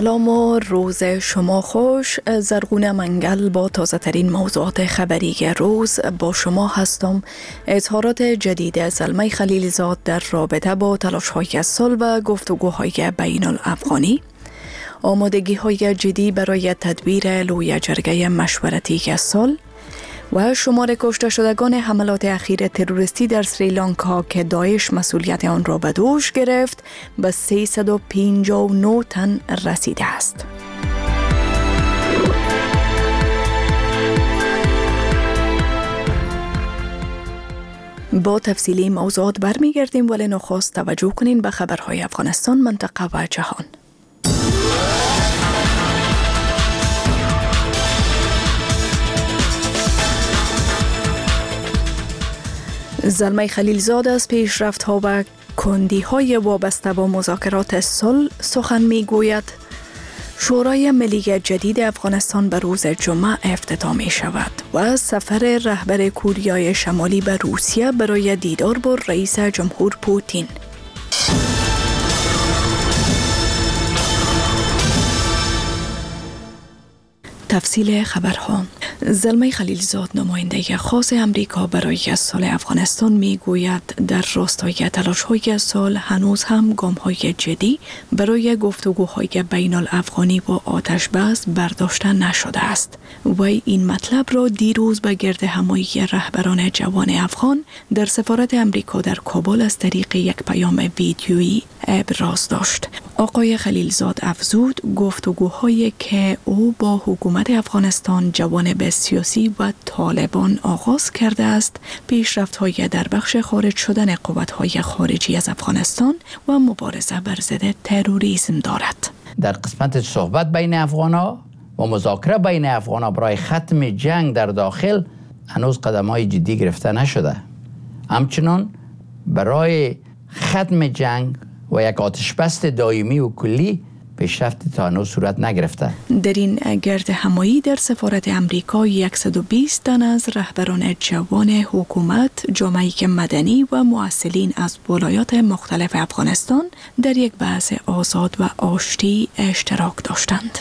سلام و روز شما خوش. زرغون منگل با تازه ترین موضوعات خبری روز با شما هستم. اظهارات جدید زلمه خلیلزاد در رابطه با تلاش‌های صلح و گفتگوهای بین الافغانی، آمادگی‌های جدی برای تدبیر لوی جرگه مشورتی صلح و شمار کشته شدگان حملات اخیر تروریستی در سریلانکا که داعش مسئولیت آن را به دوش گرفت به 359 تن رسیده است. با تفصیلی موضوعات برمیگردیم، ولی نخست توجه کنین به خبرهای افغانستان، منطقه و جهان. زلمه خلیلزاد از پیشرفت‌ها و کندی‌های وابسته با مذاکرات صلح سخن می‌گوید. شورای ملی جدید افغانستان به روز جمعه افتتاح می‌شود و سفر رهبر کوریای شمالی به روسیه برای دیدار با رئیس جمهور پوتین. تفصیل خبرها. زلمه خلیلزاد نماینده خاص امریکا برای صلح افغانستان میگوید در راستای تلاش‌های صلح هنوز هم گام‌های جدی برای گفتگوهای بین الافغانی با آتش بس برداشته نشده است. وی این مطلب را دیروز به گرد همایی رهبران جوان افغان در سفارت امریکا در کابل از طریق یک پیام ویدیویی ابراز داشت. آقای خلیلزاد افزود گفتگوهایی که او با حکومت افغانستان، جوانب سیاسی و طالبان آغاز کرده است، پیشرفت‌های در بخش خارج شدن قوت‌های خارجی از افغانستان و مبارزه بر ضد تروریسم دارد. در قسمت صحبت بین افغان‌ها و مذاکره بین افغان‌ها برای ختم جنگ در داخل هنوز قدم‌های جدی گرفته نشده. همچنان برای ختم جنگ و یک آتشبس دائمی و کلی پیشرفت تا هنوز صورت نگرفته. در این گرد همایی در سفارت امریکا 120 تن از رهبران جوان حکومت، جامعه مدنی و مؤثرین از ولایات مختلف افغانستان در یک بحث آزاد و آشتی اشتراک داشتند.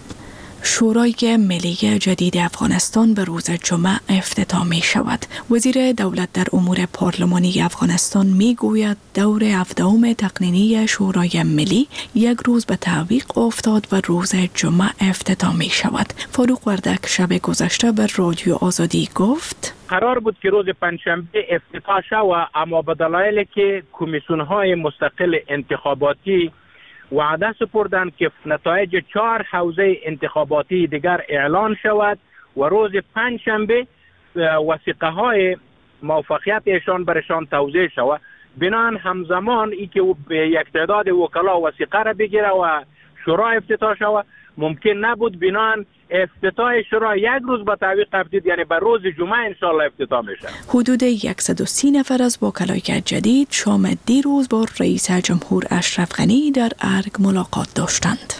شورای ملی جدید افغانستان به روز جمعه افتتاح می شود. وزیر دولت در امور پارلمانی افغانستان می گوید دور 17ام تقنینی شورای ملی یک روز به تعویق افتاد و روز جمعه افتتاح می شود. فاروق وردک شب گذشته به رادیو آزادی گفت قرار بود که روز پنجشنبه افتتاح شود، اما به دلایلی که کمیسیون‌های مستقل انتخاباتی وعده سپردند که نتایج 4 حوزه انتخاباتی دیگر اعلان شود و روز پنجشنبه وثیقه های موفقیت ایشان برشان توزیع شود. بنابراین همزمان ای که یک تعداد وکلا وثیقه را بگیره و شورا افتتاح شود ممکن نبود. بنابراین افتتاح شورا یک روز به تعویق افتاد، یعنی به روز جمعه انشالله افتتاح میشه. حدود 130 نفر از وکلای جدید شام دیروز با رئیس جمهور اشرف غنی در ارگ ملاقات داشتند.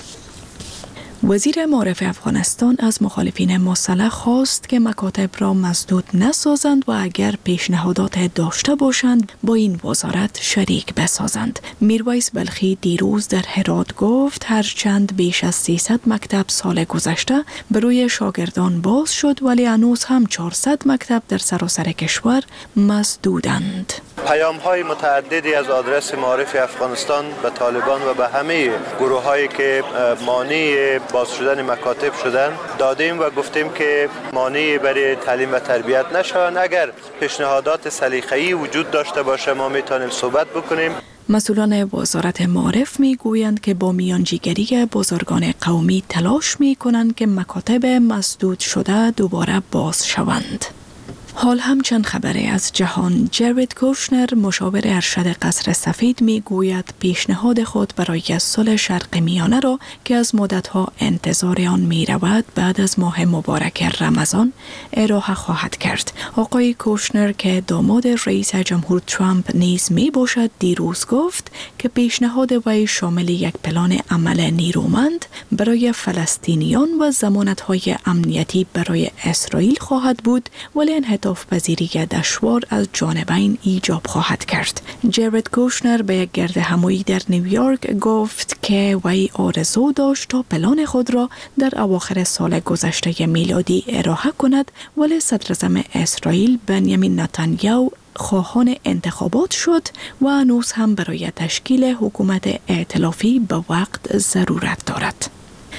وزیر معارف افغانستان از مخالفین مسلح خواست که مکاتب را مسدود نسازند و اگر پیشنهادات داشته باشند با این وزارت شریک بسازند. میرویس بلخی دیروز در هرات گفت هرچند بیش از 300 مکتب سال گذشته به روی شاگردان باز شد، ولی هنوز هم 400 مکتب در سراسر کشور مسدودند. پیام‌های متعددی از آدرس معارف افغانستان به طالبان و به همه گروه‌هایی که مانع باز شدن مکاتب شدن دادیم و گفتیم که مانعی برای تعلیم و تربیت نشوند. اگر پیشنهادات سلیقه‌ای وجود داشته باشه ما میتونیم صحبت بکنیم. مسئولان وزارت معارف میگویند که با میانجیگری بزرگان قومی تلاش میکنند که مکاتب مسدود شده دوباره باز شوند. حال هم چند خبره از جهان. جارد کوشنر مشاور ارشد قصر سفید می گوید پیشنهاد خود برای صلح شرق میانه را که از مدتها انتظار آن می رود بعد از ماه مبارک رمضان ارائه خواهد کرد. آقای کوشنر که داماد رئیس جمهور ترامپ نیز می باشد دیروز گفت که پیشنهاد وی شامل یک پلان عمل نیرومند برای فلسطینیان و ضمانت‌های امنیتی برای اسرائیل خواهد بود، ولی انحطاط انعطاف پذیری دشوار از جانبین ایجاب خواهد کرد. جرد کوشنر به یک گرد همایی در نیویورک گفت که وی آرزو داشت تا پلان خود را در اواخر سال گذشته میلادی ارائه کند، ولی صدراعظم اسرائیل بنیامین نتانیاهو خواهان انتخابات شد و هنوز هم برای تشکیل حکومت ائتلافی به وقت ضرورت دارد.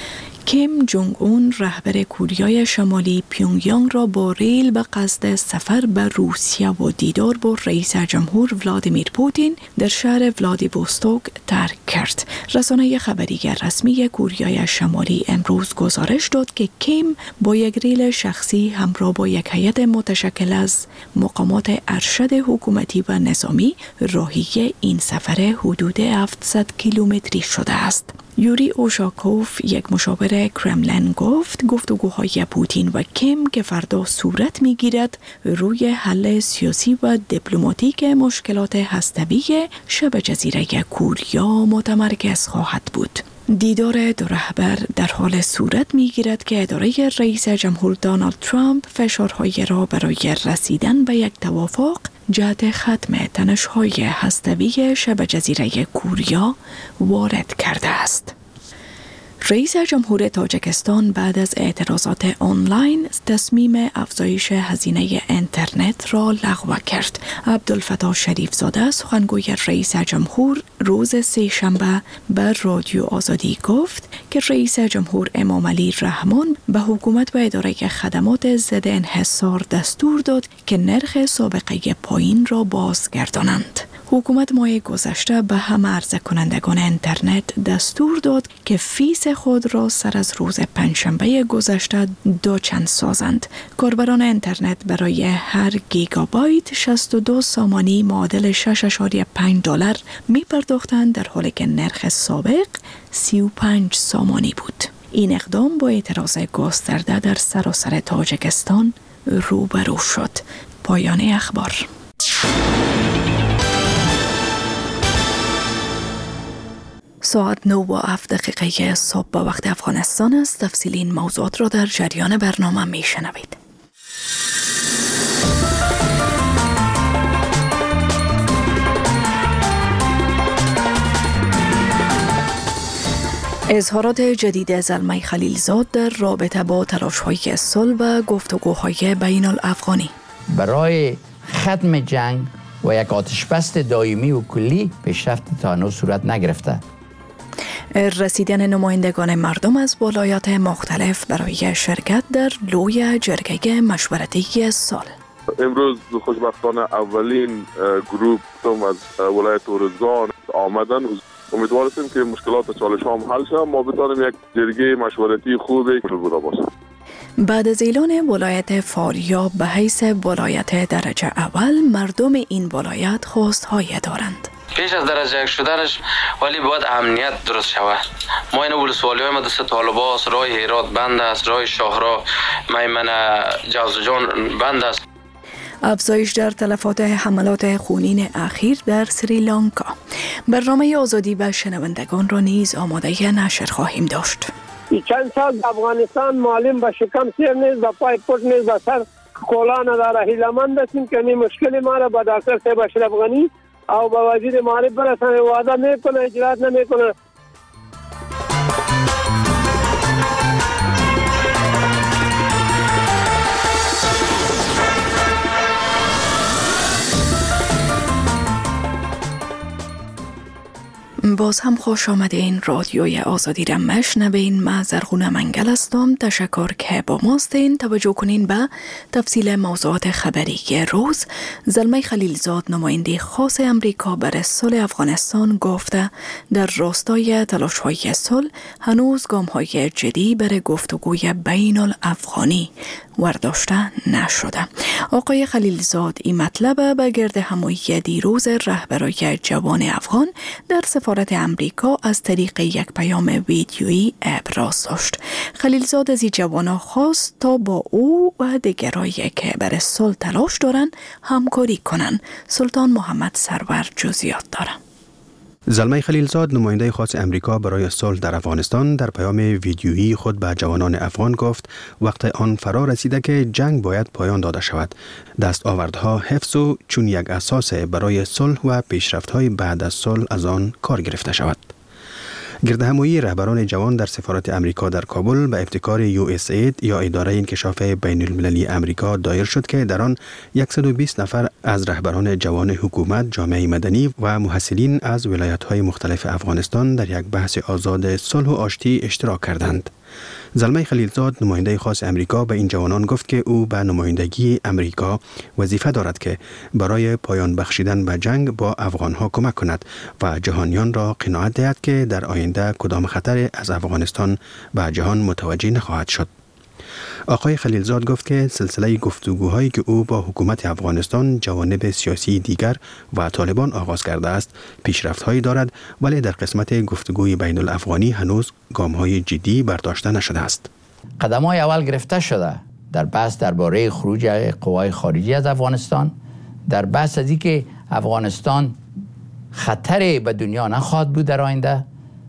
کیم جونگ اون رهبر کره شمالی پیونگیانگ را با ریل به قصد سفر به روسیه و دیدار با رئیس جمهور ولادیمیر پوتین در شهر ولادیوستوک ترک کرد. رسانه خبری رسمی کره شمالی امروز گزارش داد که کیم با یک ریل شخصی همراه با یک هیئت متشکل از مقامات ارشد حکومتی و نظامی راهی این سفر حدود 700 کیلومتری شده است. یوری اوشاکوف، یک مشاور کرملین، گفت گفتگوهای پوتین و کیم که فردا صورت می‌گیرد روی حل سیاسی و دیپلماتیک مشکلات هسته‌ای شبه جزیره کوریا متمرکز خواهد بود. دیدار دو رهبر در حال صورت می‌گیرد که اداره رئیس جمهور دونالد ترامپ فشارهای را برای رسیدن به یک توافق جهت ختم تنش‌های هسته‌ای شبه جزیره کوریا وارد کرده است. رئیس جمهور تاجیکستان بعد از اعتراضات آنلاین تصمیم افزایش هزینه اینترنت را لغو کرد. عبدالفتاح شریف زاده، سخنگوی رئیس جمهور، روز سه‌شنبه به رادیو آزادی گفت که رئیس جمهور امام علی رحمان به حکومت و اداره خدمات ضد انحصار دستور داد که نرخ سابقه پایین را بازگردانند. حکومت ماه گذشته به همه عرضه کنندگان اینترنت دستور داد که فیس خود را سر از روز پنجشنبه گذشته دوچند سازند. کاربران اینترنت برای هر گیگابایت 62 سامانی معادل $6.5 می پرداختند، در حالی که نرخ سابق 35 سامانی بود. این اقدام با اعتراض گسترده در سراسر تاجیکستان روبرو شد. پایان اخبار. ساعت 9:07 صبح به وقت افغانستان است. تفصیل این موضوعات را در جریان برنامه می شنوید. اظهارات جدید زلمه خلیلزاد در رابطه با تلاش‌های صلح و گفتگوهای بین الافغانی. برای ختم جنگ و یک آتشبس دائمی و کلی پیشرفت تا هنوز صورت نگرفته. رسیدن نمایندگان مردم از ولایات مختلف برای شرکت در لوی جرگه مشورتی سال. امروز خوشبختانه اولین گروپ از ولایت اورزگان آمدن. امیدوار هستیم که مشکلات و چالش ها هم حل شد، ما بتوانیم یک جرگه مشورتی خوبی بوده باشیم. بعد از اعلان ولایت فاریاب به حیث ولایت درجه اول، مردم این ولایت خواست‌های دارند. پیش از درجه یک شدنش ولی باید امنیت درست شود. ما این ولسوالی‌های ما دست طالباست، راه هرات بند است، راه شاهراه میمنه جوزجان بند است. افزایش در تلفات حملات خونین اخیر در سریلانکا. برنامه آزادی و شنوندگان را نیز آماده نشر خواهیم داشت. چند سال افغانستان معلم به شکم سیر نیست، به پای پت نیست، به سر کولا نداره. هیله‌مند هستیم که این مشکل ما را به دکتر صاحب اشرف غنی او به وزیر معارف برسانه. وعده میکنه، اجرات نمیکنه. باز هم خوش آمده این رادیوی آزادی را مشنوین. من زرغونه منگل هستم. تشکر که با ماستین. توجه کنین به تفصیل موضوعات خبری روز. زلمه خلیلزاد، نماینده خاص امریکا برای صلح افغانستان، گفته در راستای تلاش‌های صلح هنوز گام‌های جدی برای گفتگوی بین الافغانی ورداشته نشده. آقای خلیلزاد این مطلب به گرد همایی دیروز رهبرای جوان افغان در سفارت امریکا از طریق یک پیام ویدیویی ابراز داشت. خلیلزاد از این جوانا خواست تا با او و دیگرایی که برای صلح تلاش دارن همکاری کنن. سلطان محمد سرور جزئیات داره. زلمه خلیلزاد نماینده خاص امریکا برای صلح در افغانستان در پیام ویدیویی خود به جوانان افغان گفت وقت آن فرا رسیده که جنگ باید پایان داده شود. دستاوردها حفظ و چون یک اساس برای صلح و پیشرفت‌های بعد از صلح از آن کار گرفته شود. گردهمایی رهبران جوان در سفارت امریکا در کابل به ابتکار USAID یا اداره انکشاف بین المللی امریکا دایر شد که در آن 120 نفر از رهبران جوان حکومت، جامعه مدنی و محصلین از ولایت‌های مختلف افغانستان در یک بحث آزاد صلح و آشتی اشتراک کردند. زلمه خلیلزاد نماینده خاص امریکا به این جوانان گفت که او به نمایندگی امریکا وظیفه دارد که برای پایان بخشیدن به جنگ با افغانها کمک کند و جهانیان را قناعت دهد که در آینده کدام خطر از افغانستان به جهان متوجه نخواهد شد. آقای خلیلزاد گفت که سلسله گفتگوهایی که او با حکومت افغانستان، جوانب سیاسی دیگر و طالبان آغاز کرده است پیشرفت‌هایی دارد، ولی در قسمت گفتگوی بین الافغانی هنوز گام‌های جدی برداشته نشده است. قدم‌های اول گرفته شده در بحث درباره خروج قوای خارجی از افغانستان، در بحث از اینکه افغانستان خطری به دنیا نخواهد بود در آینده،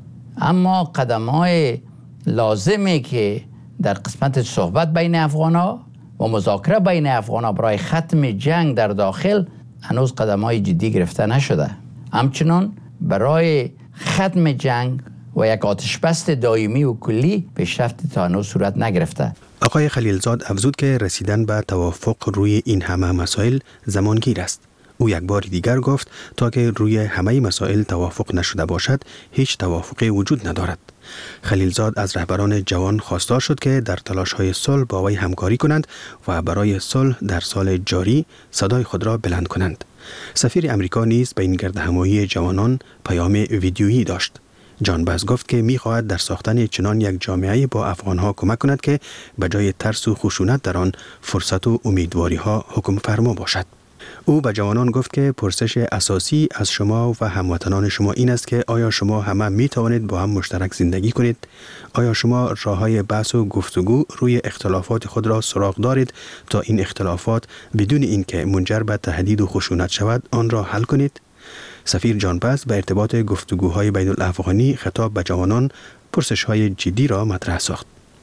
اما قدم‌های لازمی که در قسمت صحبت بین افغان‌ها و مذاکره بین افغان‌ها برای ختم جنگ در داخل هنوز قدم‌های جدی گرفته نشده. همچنان برای ختم جنگ و یک آتشبس دائمی و کلی پیشرفت تا هنوز صورت نگرفته. آقای خلیلزاد افزود که رسیدن به توافق روی این همه مسائل زمانگیر است. او یک بار دیگر گفت تا که روی همه مسائل توافق نشده باشد هیچ توافقی وجود ندارد. خلیلزاد از رهبران جوان خواستار شد که در تلاش‌های صلح با وی همکاری کنند و برای صلح در سال جاری صدای خود را بلند کنند. سفیر امریکا نیز به این گردهمایی جوانان پیام ویدیویی داشت. جان باز گفت که می‌خواهد در ساختن چنان یک جامعه با افغان‌ها کمک کند که به جای ترس و خشونت در آن فرصت و امیدواری‌ها حکم فرما باشد. او به جوانان گفت که پرسش اساسی از شما و هموطنان شما این است که آیا شما همه می توانید با هم مشترک زندگی کنید؟ آیا شما راه‌های بحث و گفتگو روی اختلافات خود را سراغ دارید تا این اختلافات بدون اینکه منجر به تهدید و خشونت شود آن را حل کنید؟ سفیر جان باز به ارتباط گفتگوهای بین الافغانی خطاب به جوانان پرسش‌های جدی را مطرح ساخت.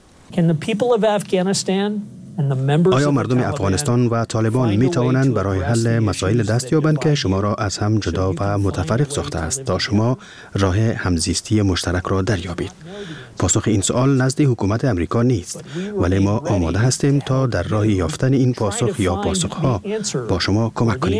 آیا مردم افغانستان و طالبان می توانند برای حل مسائل دست یابند که شما را از هم جدا و متفرق ساخته است تا شما راه همزیستی مشترک را دریابید؟ پاسخ این سوال نزد حکومت امریکا نیست، ولی ما آماده هستیم تا در راه یافتن این پاسخ یا پاسخها با شما کمک کنیم.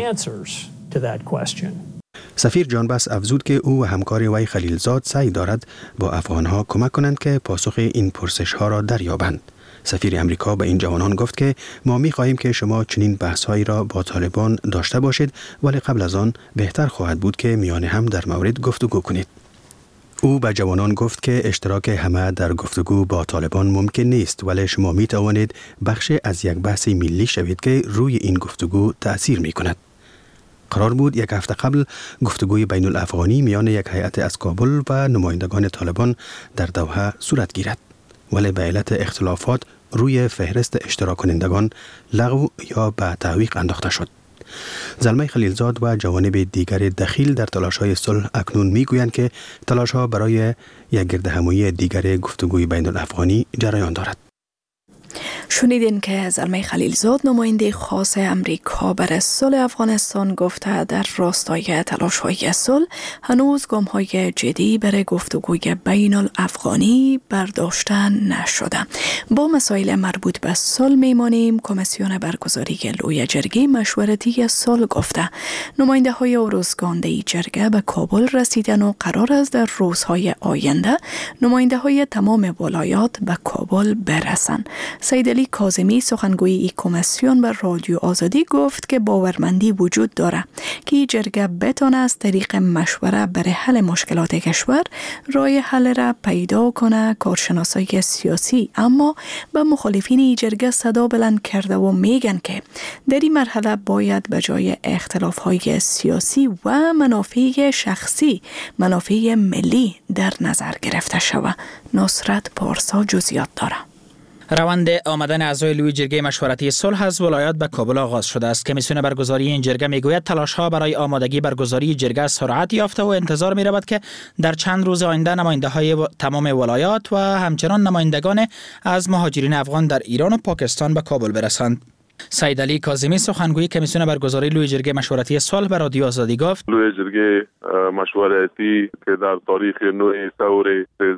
سفیر جان باز افزود که او و همکار وی خلیلزاد سعی دارد با افغانها کمک کنند که پاسخ این پرسش‌ها را دریابند. سفیر امریکا به این جوانان گفت که ما می‌خواهیم که شما چنین بحث‌هایی را با طالبان داشته باشید، ولی قبل از آن بهتر خواهد بود که میان هم در مورد گفتگو کنید. او به جوانان گفت که اشتراک همه در گفتگو با طالبان ممکن نیست، ولی شما می توانید بخش از یک بحث ملی شوید که روی این گفتگو تأثیر می کند. قرار بود یک هفته قبل گفتگوی بین الافغانی میان یک هیئت از کابل و نمایندگان طالبان در دوحه صورت گیرد، ولی به علت اختلافات روی فهرست اشتراک کنندگان لغو یا به تعویق انداخته شد. زلمه خلیلزاد و جوانب دیگر دخیل در تلاش‌های صلح اکنون میگویند که تلاش‌ها برای یک گردهمایی دیگر گفتگوی بین الافغانی جریان دارد. شنیدین که زلمه خلیلزاد نماینده خاص امریکا برای صلح افغانستان گفته در راستای تلاش‌های صلح هنوز گام‌های جدی برای گفتگوی بین الافغانی برداشته نشده. با مسائل مربوط به صلح میمانیم. کمیسیون برگزاری لوی جرگه مشورتی صلح گفته نماینده‌های ارزگانده جرگه به کابل رسیدن و قرار است در روزهای آینده نماینده‌های تمام ولایات به کابل برسند. سید علی کاظمی سخنگوی این کمیسیون به رادیو آزادی گفت که باورمندی وجود داره که جرگه بتونه از طریق مشوره برای حل مشکلات کشور راه حل را پیدا کنه. کارشناسای سیاسی اما به مخالفین این جرگه صدا بلند کرده و میگن که در این مرحله باید به جای اختلافهای سیاسی و منافع شخصی منافع ملی در نظر گرفته شود. نصرت پارسا جزئیات داره. روند آمدن اعضای لوی جرگه مشورتی صلح از ولایات به کابل آغاز شده است. کمیسیون برگزاری این جرگه میگوید تلاش‌ها برای آمادگی برگزاری جرگه سرعت یافته و انتظار می‌رود که در چند روز آینده نماینده‌های تمام ولایات و همچنان نمایندگان از مهاجرین افغان در ایران و پاکستان به کابل برسند. سید علی کاظمی سخنگوی کمیسیون برگزاری لوی جرگه مشورتی صلح به رادیو آزادی گفت لوی جرگه مشورتی که در تاریخ 9 ثور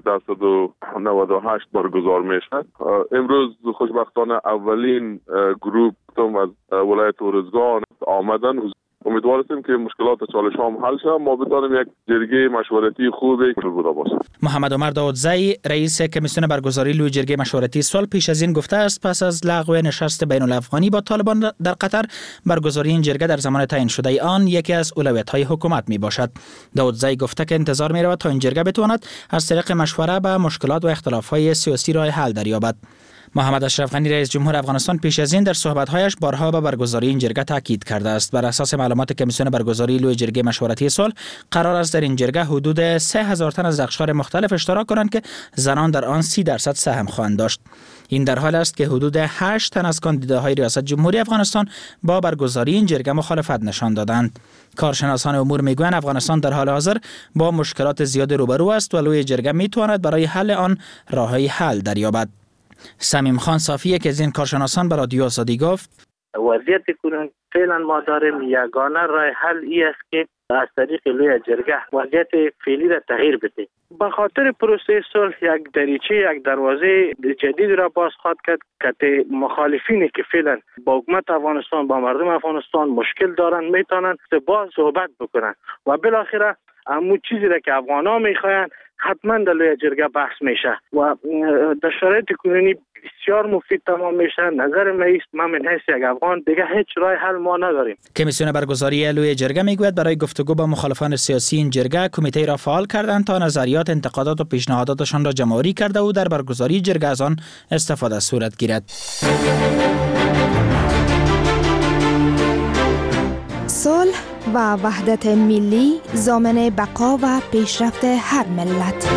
1398 برگزار میشد، امروز خوشبختانه اولین گروپ از ولایت ارزگان آمدن. امیدوار هستیم که مشکلات چالش هم حل شود، ما بتوانیم یک جرگه مشورتی خوبی بوده باشیم. محمد عمر داودزئی رئیس کمیسیون برگزاری لوی جرگه مشورتی صلح پیش از این گفته است پس از لغو نشست بین الافغانی با طالبان در قطر، برگزاری این جرگه در زمان تعیین شده آن یکی از اولویت‌های حکومت می باشد. داودزئی گفته که انتظار می رود تا این جرگه بتواند از طریق مشوره به مشکلات و اختلاف‌های سیاسی راه حل دریابد. محمد اشرف غنی رئیس جمهور افغانستان پیش از این در صحبت‌هایش بارها به برگزاری این جرگه تاکید کرده است. بر اساس معلومات کمیسیون برگزاری لوی جرگه مشورتی صلح، قرار است در این جرگه حدود 3000 تن از اقشار مختلف اشتراک کنند که زنان در آن 30% سهم خواهند داشت. این در حال است که حدود 8 تن از کاندیداهای ریاست جمهوری افغانستان با برگزاری این جرگه مخالفت نشان دادند. کارشناسان امور میگویند افغانستان در حال حاضر با مشکلات زیاد روبرو است و لوی جرگه میتواند برای حل آن راههای حل دریابد. سمیم خان صافی که از این کارشناسان به رادیو آزادی گفت وضعیت کنون فعلا ما داریم یگانه راه حل ای است که از طریق لوی جرگه وضعیت فعلی را تغییر بده. به خاطر پروسه صلح یک دریچه، یک دروازه جدید را باز خواهد کرد که مخالفینی که فعلا با حکومت افغانستان، با مردم افغانستان مشکل دارن، میتونن باز صحبت بکنن و بالاخره همون چیزی را که افغانا میخواین حتما در لوی جرگه بحث میشه و در شرایط کنونی بسیار مفید تمام میشه. نظر من حیث یک افغان دیگه هیچ راه حل ما نداریم. کمیسیون برگزاری لوی جرگه میگوید برای گفتگو با مخالفان سیاسی این جرگه کمیته را فعال کردند تا نظریات، انتقادات و پیشنهاداتشان را جمع‌آوری کرده و در برگزاری جرگه از آن استفاده صورت گیرد. صلح و وحدت ملی ضامن بقا و پیشرفت هر ملت.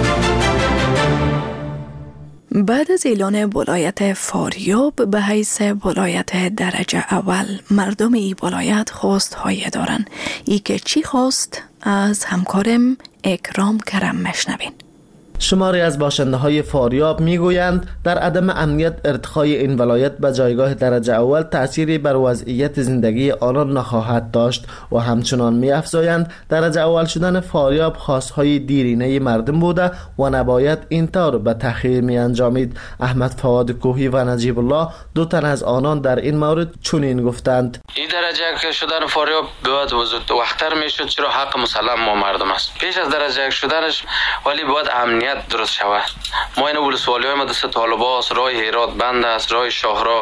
بعد از اعلان ولایت فاریاب به حیث ولایت درجه اول، مردم این ولایت خواست‌های دارند. ای که چی خواست از همکارم اکرام کرم مشنوین. شماری از باشنده‌های فاریاب میگویند در عدم امنیت ارتقای این ولایت به جایگاه درجه اول تأثیری بر وضعیت زندگی آنان نخواهد داشت و همچنان می‌افزایند درجه اول شدن فاریاب خواست‌های دیرینه مردم بوده و نباید اینطور به تأخیر می‌انجامید. احمد فواد کوهی و نجیب الله دو تن از آنان در این مورد چنین گفتند: این درجه که شدن فاریاب باید وقت‌تر میشد، چرا حق مسلم ما مردم است. پیش از درجه شدنش ولی باید امنیت درست شود. ما این ولسوالی‌های ما دست طالباست، راه هرات بند است، راه شاهراه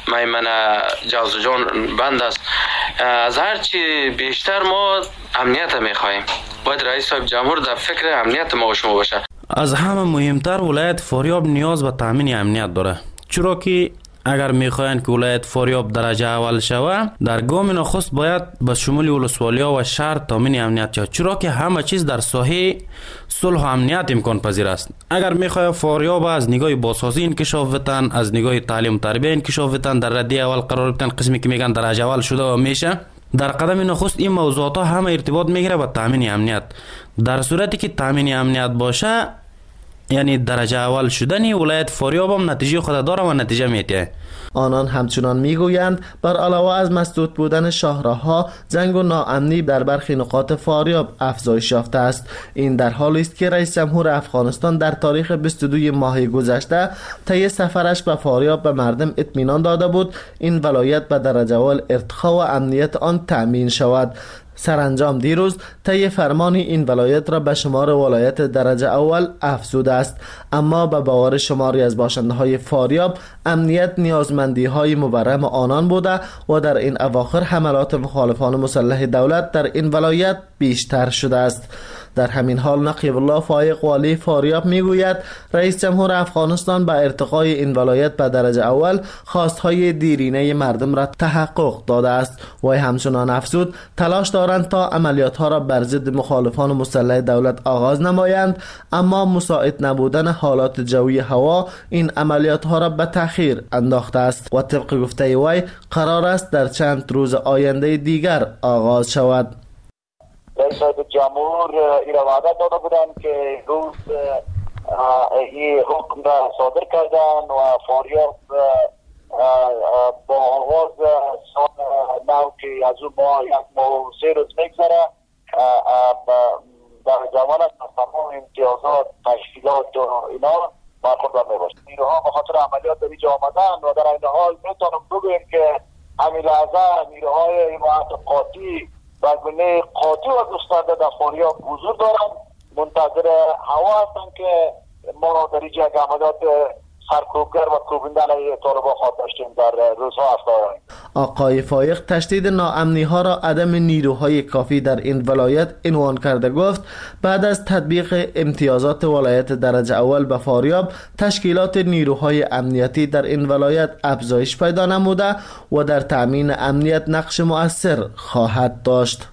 میمنه جوزجان بند است. از هر چی بیشتر ما امنیت می‌خوایم. باید رئیس صاحب جمهور در فکر امنیت ما و شما باشه. از همه مهمتر ولایت فاریاب نیاز به تامین امنیت داره، چرا که اگر میخواین که ولایت فاریاب درجه اول شود، در گام نخست باید به شمول ولسوالیا و شهر تامین امنیت شود، چرا که همه چیز در ساحه صلح و امنیت امکان پذیر است. اگر میخوای فاریاب از نگاه بازسازی انکشاف بتن، از نگاه تعلیم و تربیت انکشاف بتن، در رده اول قرار بتن، قسمی که میگن درجه اول شده و میشه، در قدم نخست این موضوعات ها همه ارتباط میگیره با تامین امنیت. در صورتی که تامین امنیت باشه، یعنی درجه اول شدنی ولایت فاریاب هم نتیجه خود داره و نتیجه میده. آنان همچنان میگویند بر علاوه از مسدود بودن شاهراه‌ها، جنگ و ناامنی در برخی نقاط فاریاب افزایش یافته است. این در حالی است که رئیس جمهور افغانستان در تاریخ 22 ماه گذشته طی سفرش به فاریاب به مردم اطمینان داده بود این ولایت به درجه اول ارتقا و امنیت آن تأمین شود. سرانجام دیروز طی فرمان این ولایت را به شمار ولایت درجه اول افزوده است، اما به باور شماری از باشنده‌های فاریاب امنیت نیازمندی‌های مبرم آنان بوده و در این اواخر حملات مخالفان مسلح دولت در این ولایت بیشتر شده است. در همین حال نقیب الله فایق والی فاریاب میگوید رئیس جمهور افغانستان به ارتقای این ولایت به درجه اول خواستهای دیرینه مردم را تحقق داده است. وی همچنان افزود تلاش دارند تا عملیات ها را بر ضد مخالفان مسلح دولت آغاز نمایند، اما مساعد نبودن حالات جوی هوا این عملیات ها را به تأخیر انداخته است و طبق گفته وی قرار است در چند روز آینده دیگر آغاز شود. رئیس جمهور این وعده داده بودند که روز این حکم را صادر کردن و فاریاب با آغاز سال نو که از اون ماه 1 ماه و 3 روز میگذره در ضمانت تمام امتیازات تشکیلات و اینا برخوردار میباشد. نیروها به خاطر عملیات در اینجا آمدن و در این حال میتونم بگویم که همین لحظه نیروهای حمایت قاطی و گونه قاطی و گسترده در فاریاب حضور دارند، منتظر هوا هستند که ما در اینجا عملیات سرکوبگر و کوبنده علیه طالبان خواهد داشتیم در روزها هفته. آقای فایق تشدید ناامنی ها را عدم نیروهای کافی در این ولایت عنوان کرده. گفت بعد از تطبیق امتیازات ولایت درجه اول به فاریاب تشکیلات نیروهای امنیتی در این ولایت افزایش پیدا نموده و در تأمین امنیت نقش مؤثر خواهد داشت.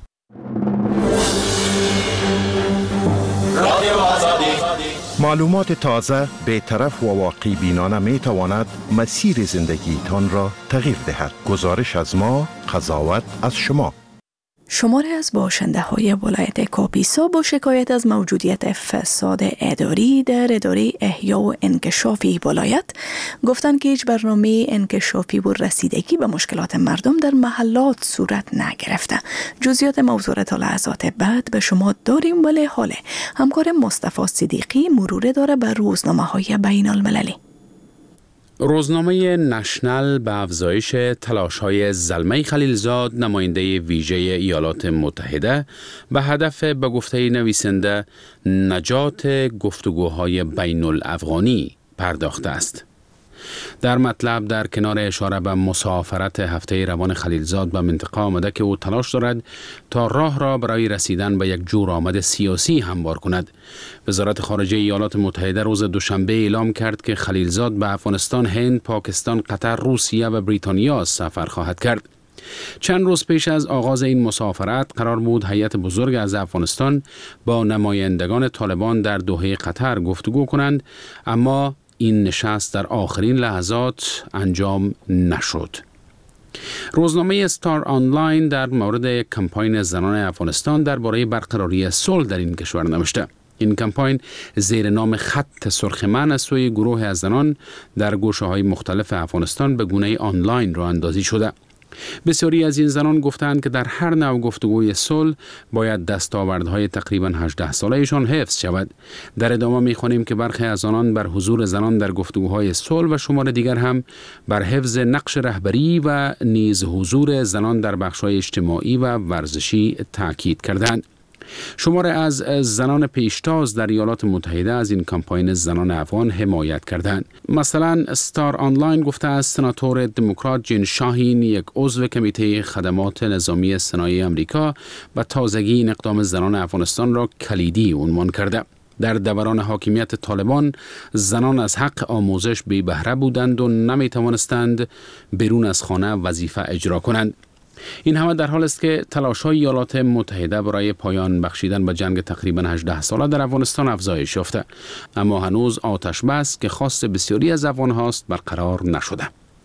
معلومات تازه، بی‌طرف و واقعی بینانه می تواند مسیر زندگیتان را تغییر دهد. گزارش از ما، قضاوت از شما. شماری از باشنده های ولایت کاپیسا با شکایت از موجودیت فساد اداری در اداره احیا و انکشافی ولایت گفتند که هیچ برنامه انکشافی و رسیدگی به مشکلات مردم در محلات صورت نگرفته. جزئیات موضوع تا لحظات بعد به شما داریم، ولی حاله همکار مصطفی صدیقی مرور داره بر روزنامه‌های بین المللی. روزنامه نشنل به افزایش تلاش‌های زلمه خلیلزاد نماینده ویژه ایالات متحده به هدف به گفته نویسنده نجات گفتگوهای بین الافغانی پرداخته است. در مطلب در کنار اشاره به مسافرت هفته روان خلیلزاد به منطقه آمده که او تلاش دارد تا راه را برای رسیدن به یک جور آمد سیاسی هموار کند. وزارت خارجه ایالات متحده روز دوشنبه اعلام کرد که خلیلزاد به افغانستان، هند، پاکستان، قطر، روسیه و بریتانیا سفر خواهد کرد. چند روز پیش از آغاز این مسافرت قرار بود هیئت بزرگ از افغانستان با نمایندگان طالبان در دوحه قطر گفتگو کنند، اما این نشست در آخرین لحظات انجام نشد. روزنامه استار آنلاین در مورد کمپاین زنان افغانستان درباره برقراری صلح در این کشور نوشته. این کمپاین زیر نام خط سرخ من از سوی گروه از زنان در گوشه‌های مختلف افغانستان به گونه آنلاین راه اندازی شده. بسیاری از این زنان گفتند که در هر نوع گفتگوی صلح باید دستاوردهای تقریباً 18 ساله‌شان حفظ شود. در ادامه می‌خوانیم که برخی از آنان بر حضور زنان در گفتگوهای صلح و شمار دیگر هم بر حفظ نقش رهبری و نیز حضور زنان در بخش‌های اجتماعی و ورزشی تاکید کردند. شمار از زنان پیشتاز در ایالات متحده از این کمپاین زنان افغان حمایت کردند. مثلا استار آنلاین گفته است سناتور دموکرات جین شاهین، یک عضو کمیته خدمات نظامی سنای آمریکا، و تازگی این اقدام زنان افغانستان را کلیدی عنوان کرده. در دوران حاکمیت طالبان زنان از حق آموزش بی بهره بودند و نمی توانستند بیرون از خانه وظیفه اجرا کنند. این همه در حال است که تلاش‌های ایالات متحده برای پایان بخشیدن به جنگ تقریباً 18 ساله در افغانستان افزایش یافته، اما هنوز آتش بس که خواست بسیاری از افغان‌هاست برقرار نشده.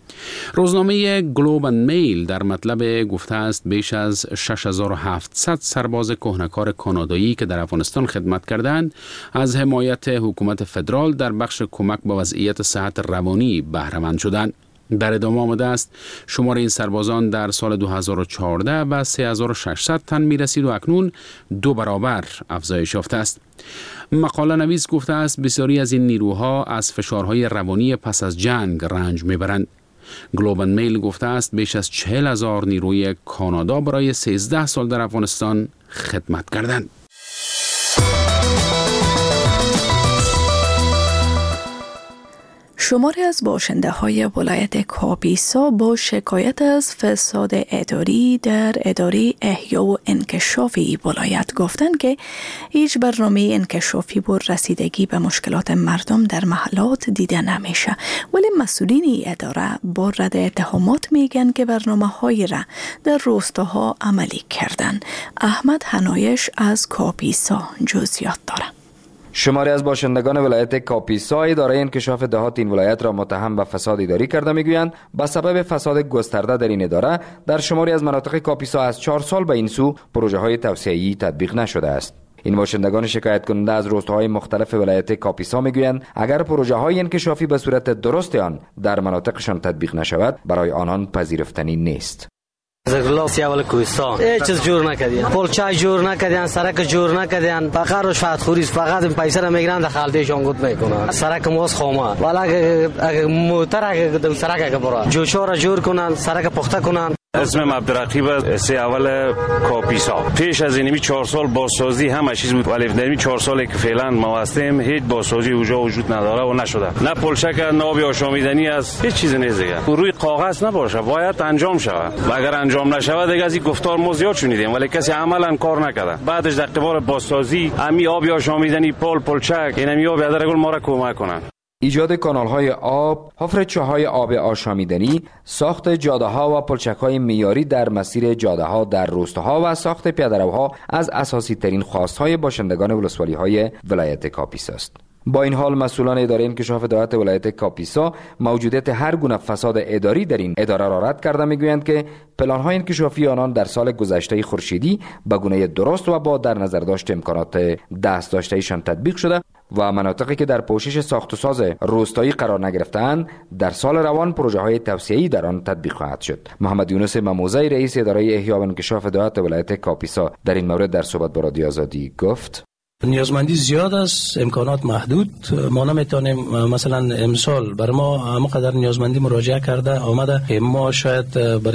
روزنامه گلوب اند میل در مطلب گفته است بیش از 6700 سرباز کهنه‌کار کانادایی که در افغانستان خدمت کردند از حمایت حکومت فدرال در بخش کمک به وضعیت صحت روانی بهره مند شدند. در ادامه آمده است شمار این سربازان در سال 2014 به 3600 تن می رسید و اکنون 2 برابر افزایش یافته است. مقاله نویس گفته است بسیاری از این نیروها از فشارهای روانی پس از جنگ رنج می برند. گلوب اند میل گفته است بیش از 40,000 نیروی کانادا برای 13 سال در افغانستان خدمت کردند. شماری از باشنده های ولایت کاپیسا با شکایت از فساد اداری در اداره احیا و انکشافی ولایت گفتند که هیچ برنامه انکشافی بر رسیدگی به مشکلات مردم در محلات دیده نمیشه، ولی مسئولین این اداره با رد اتهامات میگن که برنامه‌های را در روستاها عملی کردن. احمد حنایش از کاپیسا جزئیات داره. شماری از باشندگان ولایت کاپیسا اداره انکشاف دهات این ولایت را متهم به فساد اداری کرده میگویند به سبب فساد گسترده در این اداره در شماری از مناطق کاپیسا از 4 سال به این سو پروژه های توسعه‌ای تطبیق نشده است. این باشندگان شکایت کننده از روستاهای مختلف ولایت کاپیسا میگویند اگر پروژه های انکشافی به صورت درست آن در مناطقشان تطبیق نشود برای آنان پذیرفتنی نیست. زغلا سیاول کوهستان هیچ چیز جور نکردین، پلچای جور نکردین، سرک جور نکردین، فقط رشوت خوری، فقط این پیسه را میگیرن در خالدهشان گوت میکنن. سرک موز خامه والا اگه موتر اگه سرک اگه برا جوشو را جور کنن، سرک پخته کنن. اسمم عبدالرقیب سیاول کاپیسا. پیش از اینمی 4 سال بازسازی همه چیز بود، ولی در این 4 سالی که فعلا ما هستیم هیچ بازسازی اونجا وجود نداره و نشده. نه پلچک نه آب آشامیدنی است، هیچ چیزی نیست دیگه. روی کاغذ نباشه، باید انجام شود. و اگر انجام نشود دیگه از این گفتار ما زیاد شنیدیم ولی کسی عملا کار نکرده. بعدش در اختبار بازسازی امی آب آشامیدنی پلچک اینمی آب درگل ما را کمک کنن. ایجاد کانال‌های آب، حفر چاهای آب آشامیدنی، ساخت جاده‌ها و پلچک‌های معیاری در مسیر جاده‌ها در روستاها و ساخت پیاده‌روها از اساسی ترین خواست‌های باشندگان ولسوالی‌های ولایت کاپیسا است. با این حال مسئولان اداره انکشاف دهات ولایت کاپیسا موجودیت هر گونه فساد اداری در این اداره را رد کرده میگویند که پلان‌های انکشافی آنان در سال گذشته خورشیدی به گونه درست و با در نظر داشت امکانات دست داشته‌ایشان تطبیق شده و مناطقی که در پوشش ساخت و ساز روستایی قرار نگرفتند در سال روان پروژه‌های توسعه‌ای در آن تطبیق خواهد شد. محمد یونس مموزی رئیس اداره احیا و انکشاف دهات ولایت کاپیسا در این مورد در صحبت با رادیو آزادی گفت: نیازمندی زیاد است، امکانات محدود، ما نمیتونیم مثلا امسال برای ما همقدر نیازمندی مراجعه کرده آمده ما شاید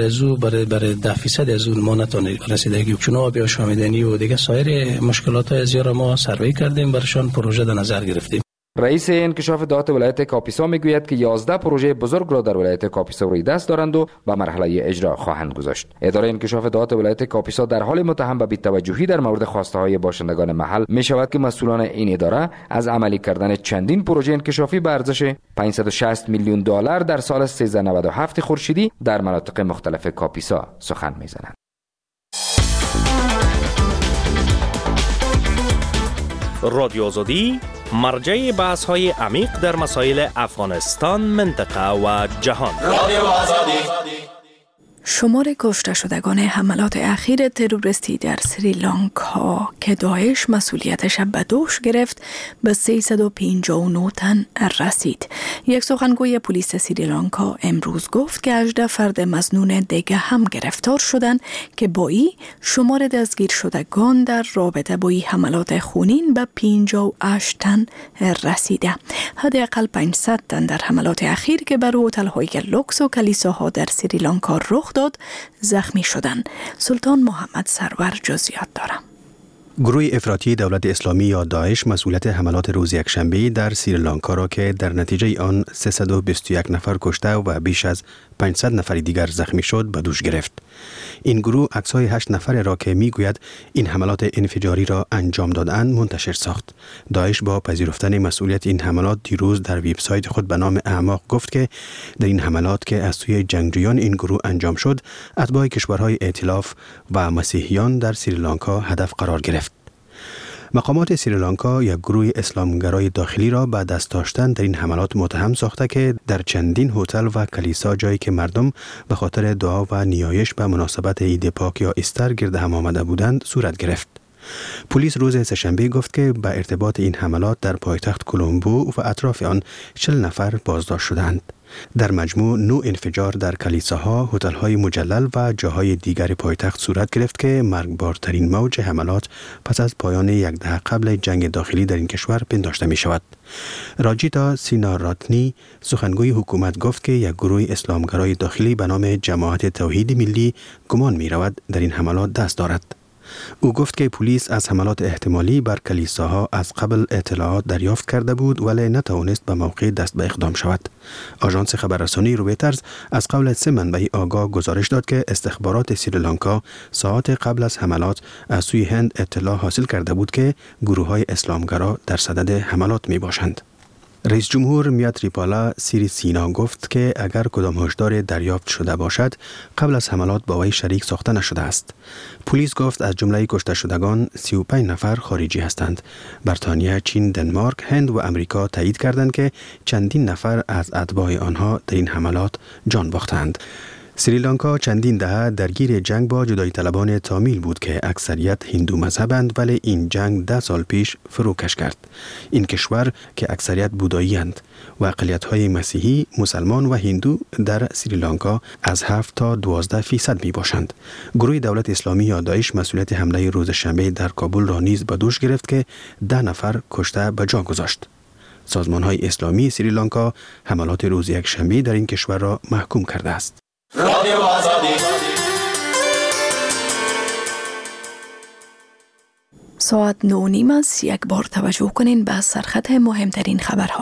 برای 10% از اون ما نتونیم رسیدگی چون آب آشامیدنی و دیگه سایر مشکلات زیاد ما سروی کردیم برشان پروژه در نظر گرفتیم. رئیس انکشاف دهات ولایت کاپیسا میگوید که 11 پروژه بزرگ را در ولایت کاپیسا روی دست دارند و به مرحله اجرا خواهند گذاشت. اداره انکشاف دهات ولایت کاپیسا در حال متهم به بی‌توجهی در مورد خواسته های باشندگان محل می شود که مسئولان این اداره از عملی کردن چندین پروژه انکشافی به ارزش 560 میلیون دلار در سال 1397 خورشیدی در مناطق مختلف کاپیسا سخن میزنند. رادیو آزادی مرجع بحث های عمیق در مسائل افغانستان، منطقه و جهان. رادیو آزادی. شمار کشته شدگان حملات اخیر تروریستی در سریلانکا که داعش مسئولیتش به دوش گرفت به 359 تن رسید. یک سخنگوی پلیس سریلانکا امروز گفت که 18 فرد مظنون دیگه هم گرفتار شدند که با این شمار دستگیر شدگان در رابطه با این حملات خونین به 58 تن رسیده. حداقل 500 تن در حملات اخیر که بر هتل‌های لوکس و کلیساها در سریلانکا رخ داد زخمی شدند. سلطان محمد سرور جزئیات دارم. گروه افراطی دولت اسلامی یا داعش مسئولیت حملات روز یکشنبه در سریلانکا را که در نتیجه آن 321 نفر کشته و بیش از 500 نفر دیگر زخمی شد به دوش گرفت. این گروه عکس‌های 8 نفر را که میگوید این حملات انفجاری را انجام دادند منتشر ساخت. داعش با پذیرفتن مسئولیت این حملات دیروز در وبسایت خود به نام اعماق گفت که در این حملات که از سوی جنگجویان این گروه انجام شد، اتباع کشورهای ائتلاف و مسیحیان در سریلانکا هدف قرار گرفت. مقامات سریلانکا یک گروه اسلامگرای داخلی را به دست داشتن در این حملات متهم ساخته که در چندین هتل و کلیسا جایی که مردم به خاطر دعا و نیایش به مناسبت عید پاک یا ایستر گرد هم آمده بودند صورت گرفت. پلیس روز سه‌شنبه گفت که به ارتباط این حملات در پایتخت کلمبو و اطراف آن 40 نفر بازداشت شدند. در مجموع 9 انفجار در کلیساها، هتل‌های مجلل و جاهای دیگر پایتخت صورت گرفت که مرگبارترین موج حملات پس از پایان یک دهه قبل جنگ داخلی در این کشور پنداشته می شود. راجیتا سیناراتنی سخنگوی حکومت گفت که یک گروه اسلامگرای داخلی به نام جماعت توحید ملی گمان می رود در این حملات دست دارد. او گفت که پلیس از حملات احتمالی بر کلیساها از قبل اطلاعات دریافت کرده بود ولی نتوانست به موقع دست به اقدام شود. آژانس خبررسانی رویترز از قول 3 منبع آگاه گزارش داد که استخبارات سریلانکا ساعات قبل از حملات از سوی هند اطلاع حاصل کرده بود که گروه‌های اسلامگرا در صدد حملات می باشند. رئیس جمهور میتریپالا سیریسینا گفت که اگر کدام هشدار دریافت شده باشد قبل از حملات با وی شریک ساخته نشده است. پلیس گفت از جمله کشته شدگان 35 نفر خارجی هستند. بریتانیا، چین، دنمارک، هند و امریکا تایید کردند که چندین نفر از اتباع آنها در این حملات جان باختند. سریلانکا چندین دهه درگیر جنگ با جدایی طلبان تامیل بود که اکثریت هندو مذهبند ولی این جنگ 10 سال پیش فروکش کرد. این کشور که اکثریت بودایی اند و اقلیت‌های مسیحی، مسلمان و هندو در سریلانکا از 7 تا 12% می باشند. گروه دولت اسلامی یا داعش مسئولیت حمله روز شنبه در کابل را نیز به دوش گرفت که 10 نفر کشته به جا گذاشت. سازمان‌های اسلامی سریلانکا حملات روز یک شنبه در این کشور را محکوم کرده است. رادیو آزادی. ساعت 9:30 است. یک بار توجه کنین به سرخط مهمترین خبرها.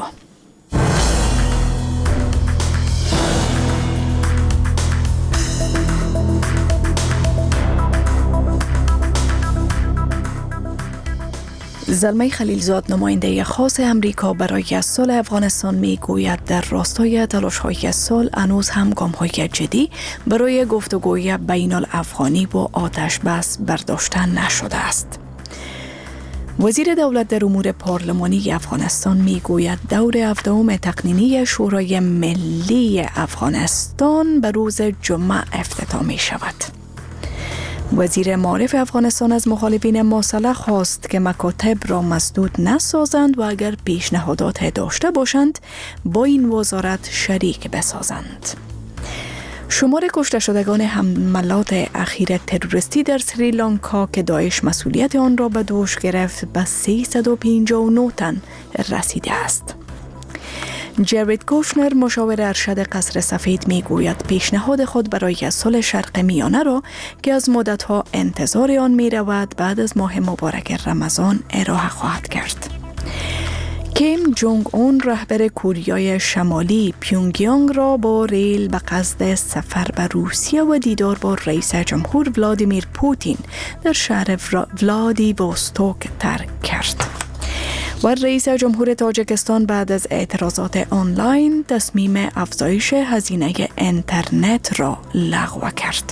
زلمه خلیلزاد نماینده خاص امریکا برای صلح افغانستان می گوید در راستای تلاش‌های صلح هنوز هم گام‌های جدی برای گفتگوی بین الافغانی و آتش بس برداشته نشده است. وزیر دولت در امور پارلمانی افغانستان می گوید دور 7 تقنینی شورای ملی افغانستان به روز جمعه افتتاح می شود. وزیر معارف افغانستان از مخالفین مسلح خواست که مکاتب را مسدود نسازند و اگر پیشنهادات داشته باشند با این وزارت شریک بسازند. شمار کشته شدگان حملات اخیر تروریستی در سریلانکا که داعش مسئولیت آن را به دوش گرفت به 359 تن رسیده است. جارید کوشنر مشاور ارشد قصر سفید می گوید پیشنهاد خود برای صلح شرق میانه را که از مدتها انتظار آن می رود بعد از ماه مبارک رمضان ارائه خواهد کرد. کیم جونگ اون رهبر کوریای شمالی پیونگیانگ را با ریل به قصد سفر به روسیه و دیدار با رئیس جمهور ولادیمیر پوتین در شهر ولادیوستوک ترک کرد. و رئیس جمهور تاجیکستان بعد از اعتراضات آنلاین تصمیم افزایش هزینه اینترنت را لغو کرد.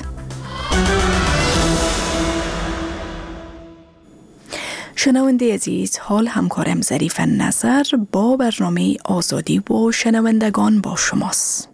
شنونده عزیز، حال همکارم ظریف نظر با برنامه آزادی و شنوندگان با شماست.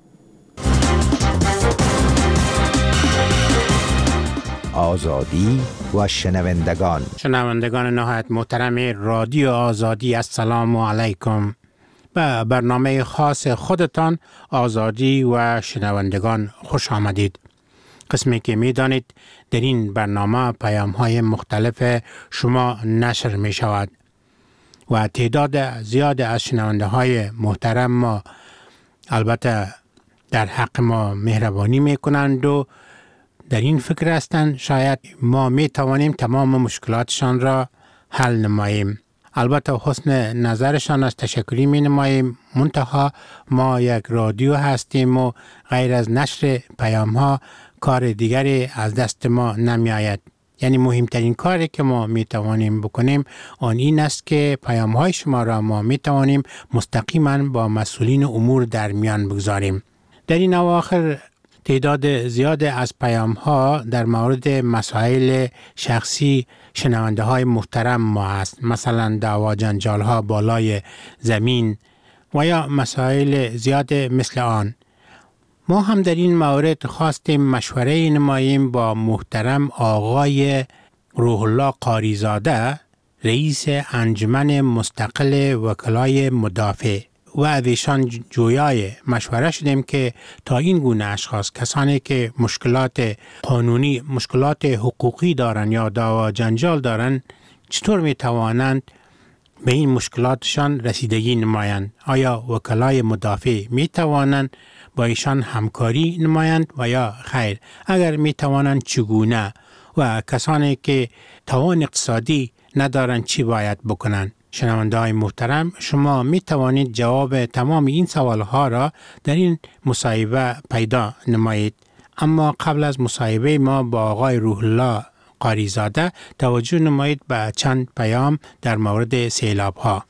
آزادی و شنوندگان نهایت محترم رادیو آزادی، السلام علیکم. به برنامه خاص خودتان آزادی و شنوندگان خوش آمدید. قسمی که می دانید در این برنامه پیام های مختلف شما نشر می شود و تعداد زیاد از شنونده های محترم ما البته در حق ما مهربانی می کنند و در این فکر هستند شاید ما می توانیم تمام مشکلاتشان را حل نماییم. البته حسن نظرشان از تشکری می نماییم، منتها ما یک رادیو هستیم و غیر از نشر پیام ها کار دیگری از دست ما نمی آید. یعنی مهمترین کاری که ما می توانیم بکنیم آن این است که پیام های شما را ما می توانیم مستقیما با مسئولین امور در میان بگذاریم. در این اواخر تعداد زیاد از پیام ها در مورد مسائل شخصی شنونده های محترم ما است، مثلا دعوا جنجال ها بالای زمین و یا مسائل زیاد مثل آن. ما هم در این مورد خواستیم مشوره نماییم با محترم آقای روح الله قاریزاده، رئیس انجمن مستقل وکلای مدافع، و از ایشان جویای مشوره شدیم که تا این گونه اشخاص، کسانی که مشکلات قانونی، مشکلات حقوقی دارند یا دعوا جنجال دارند، چطور می توانند به این مشکلاتشان رسیدگی نمایند. آیا وکلای مدافع می توانند با ایشان همکاری نمایند و یا خیر؟ اگر می توانند چگونه؟ و کسانی که توان اقتصادی ندارند چی باید بکنند؟ شنونده های محترم، شما می توانید جواب تمام این سوال ها را در این مصاحبه پیدا نمایید. اما قبل از مصاحبه ما با آقای روح الله قاریزاده توجه نمایید به چند پیام در مورد سیلاب ها.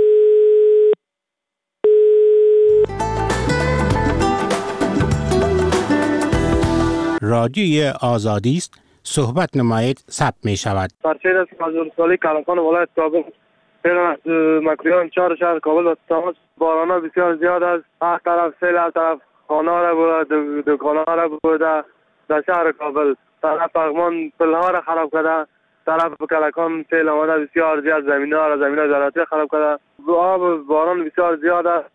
رادیوی آزادی است، صحبت نمایید، ثبت می شود. پرچه است از ولسوالی کلانخان ولایت کابل. فعلا مکریان چهار شهر کابل و تماس باران بسیار زیاد است. هر طرف سیل، هر طرف خانه را بوده، دکانه را بوده. در شهر کابل طرف پغمان پلها را خراب کرده، طرف کلکان سیل آمده بسیار زیاد، زمین‌ها زراعتی خراب کرده. آب باران بسیار زیاد است.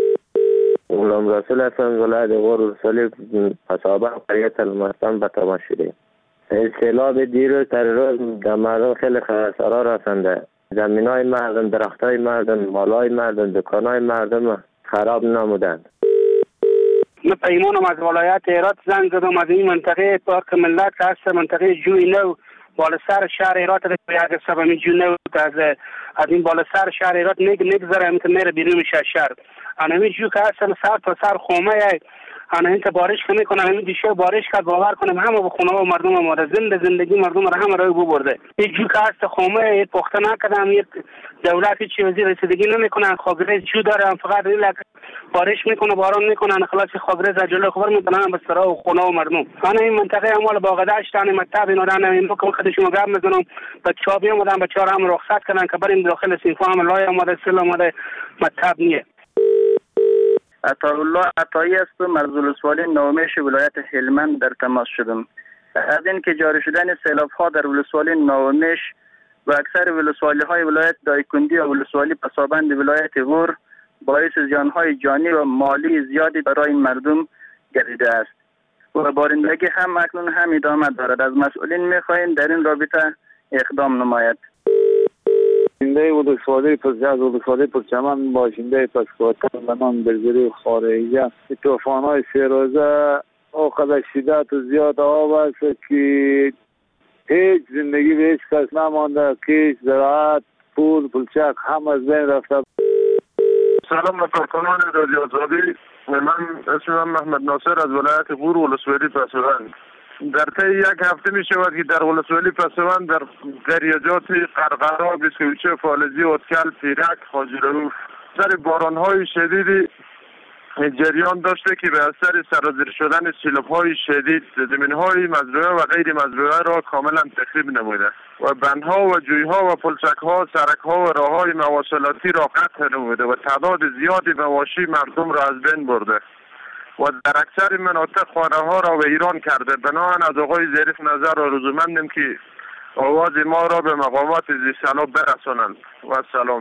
غلام رسول هستم، ولایت غور ولسوالی پسابه قریه تلمستان به تماشیری. سیلاب دیروز در روز در مردم خیلی خسارا رسنده. زمینای مردم، درختای مردم، مالای مردم، دکانای مردم خراب نمودند. من پیمانم از ولایت هرات زنگ زدم از این منطقه پارک ملت هست، منطقه جوی نو بالا سر شهر هرات یک سبمی جوی نو از این بالا سر شهر هرات نگذره که میره بیرون میشه شهر. انا همین جو که هستم سر تا سر خومه انا این بارش که میکنه همین دیشه بارش کرد باور کنم همه به خونه و مردم ما زندگی مردم را همه رو ببرده. این جو که هست خومه پخته نکردم، یک دولت چی وزیر رسیدگی نمیکنن، خاگرز جو داره فقط ریلک بارش میکنه باران میکنن خلاص خاگرز از جلوی خبر میکنن به سرا و خونه و مردم. انا این منطقه اموال باغداشت تن مکتب اینا دارن این بکم خودشون گرم میزنم بچه‌ها بیامدن بچه‌ها هم رخصت کردن که بریم داخل سینفا هم لای اومده سل اومده مکتب نیه. عطاالله عطایی هستم، از ولسوالی نومش ولایت هلمند در تماس شدم. از اینکه جاری شدن سیلاب ها در ولسوالی نومش و اکثر ولسوالی های ولایت دایکندی و ولسوالی پسابند ولایت غور باعث زیان های جانی و مالی زیادی برای مردم گردیده است و بارندگی هم اکنون هم ادامه دارد. از مسئولین میخواهیم در این رابطه اقدام نماید. باشنده ولسوالی پرجز ولسوالی پرچمن باشنده پسکوتن لنان برزیری خارجه توفانهای 3 روزه اوقدر شدت و زیاد آب است که هیچ زندگی به هیچ کس نمانده. کیش، زراعت، پول، پلچک هم از بین رفته. سلام مفکران رادیو آزادی، من اسمم محمد ناصر از ولایت غور ولسوالی پسوند. در طی یک هفته می شود که در ولسوالی پسوند در دریاجات قرقرا، بیسکویچه، فالزی، اتکل، پیرک، خاجرروف سر بارانهای شدیدی جریان داشته که به اثر سرازیر شدن سیلاب‌های شدید زمین‌های مزروعه و غیر مزروعه را کاملا تخریب نموده و بندها و جویها و پلچک‌ها، سرک‌ها و راه‌های مواصلاتی را قطع نموده و تعداد زیادی مواشی مردم را از بین برده و در اکثر مناطق خانه‌ها را ویران کرده. بنابراین از آقای ظریف نظر آرزومندیم که آواز ما را به مقامات ذی‌صلاح برسانند و سلام.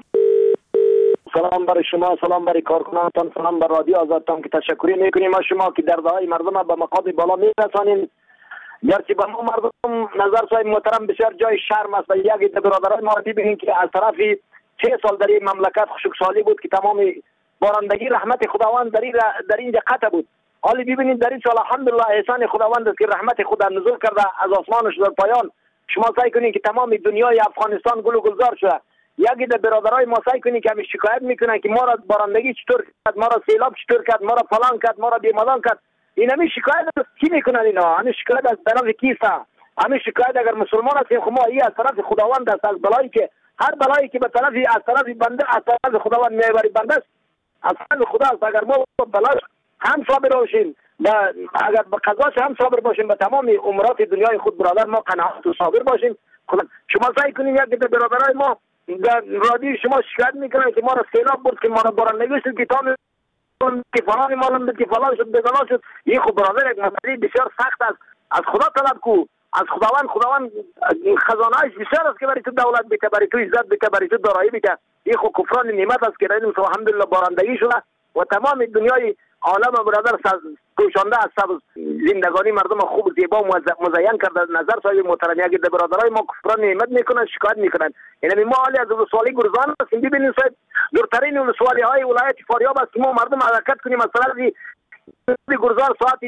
سلام برای شما، سلام برای کارکنانتان، سلام بر رادیو آزادتان که تشکری میکنیم از شما که دردهای مردم به مقام بالا میرسانید. گرچه به ما مردم نظر صاحب محترم بسیار جای شرم است و یک برادرای ما ببینید که از طرف 6 سال در این مملکت خشکسالی بود که تمام بارندگی رحمت خداوند در این قطع بود. حالی ببینید در این سال الحمدلله احسان خداوند است که رحمت خدا نزول کرده از آسمانش در پایان. شما سعی کنید که تمام دنیای افغانستان گل و گلزار شده. یکی در برادرای ما سعی کنید که همین شکایت میکنن که ما را بارندگی چطور کرد، ما را سیلاب چطور کرد، ما را فلان کرد، ما را بیمالان کرد. این همین شکایت کی میکنن؟ اینا همین شکایت از طرف کیست؟ همین شکایت اگر مسلمان هستیم خب ما این از طرف خداوند است. از بلایی که هر بلایی که به طرف از طرف بنده از طرف خداوند میبری بنده است، از طرف خدا است. اگر ما بلاش هم صابر باشیم و اگر به قضاش هم صابر باشیم به تمام امورات دنیای خود برادر ما قناعت و صابر باشیم. شما سعی کنید یک در برادرای ما در رادیو شما شکایت میکنن که ما را سیلاب برد، که ما را بارندگی شد، که تام که فلان مالم که فلان شد بگنا شد. این خب برادر یک مسئله بسیار سخت است. از خدا طلب کو، از خداوند خزانه‌اش بسیار است که برای تو دولت بده، برای تو عزت بده، برای تو دارایی بده. این خب کفران نعمت است که در این الحمدلله بارندگی شده و تمام دنیای عالم برادر پوشانده از سبز زندگانی مردم خوب زیبا مزین کرده. نظر صاحب محترم یک در برادرای ما کفران نعمت میکنن، شکایت میکنن. یعنی ما حالی از ولسوالی گرزان هستیم. ببینید صاحب دورترین ولسوالی های ولایت فاریاب است که ما مردم حرکت کنیم از طرف گرزان ساعت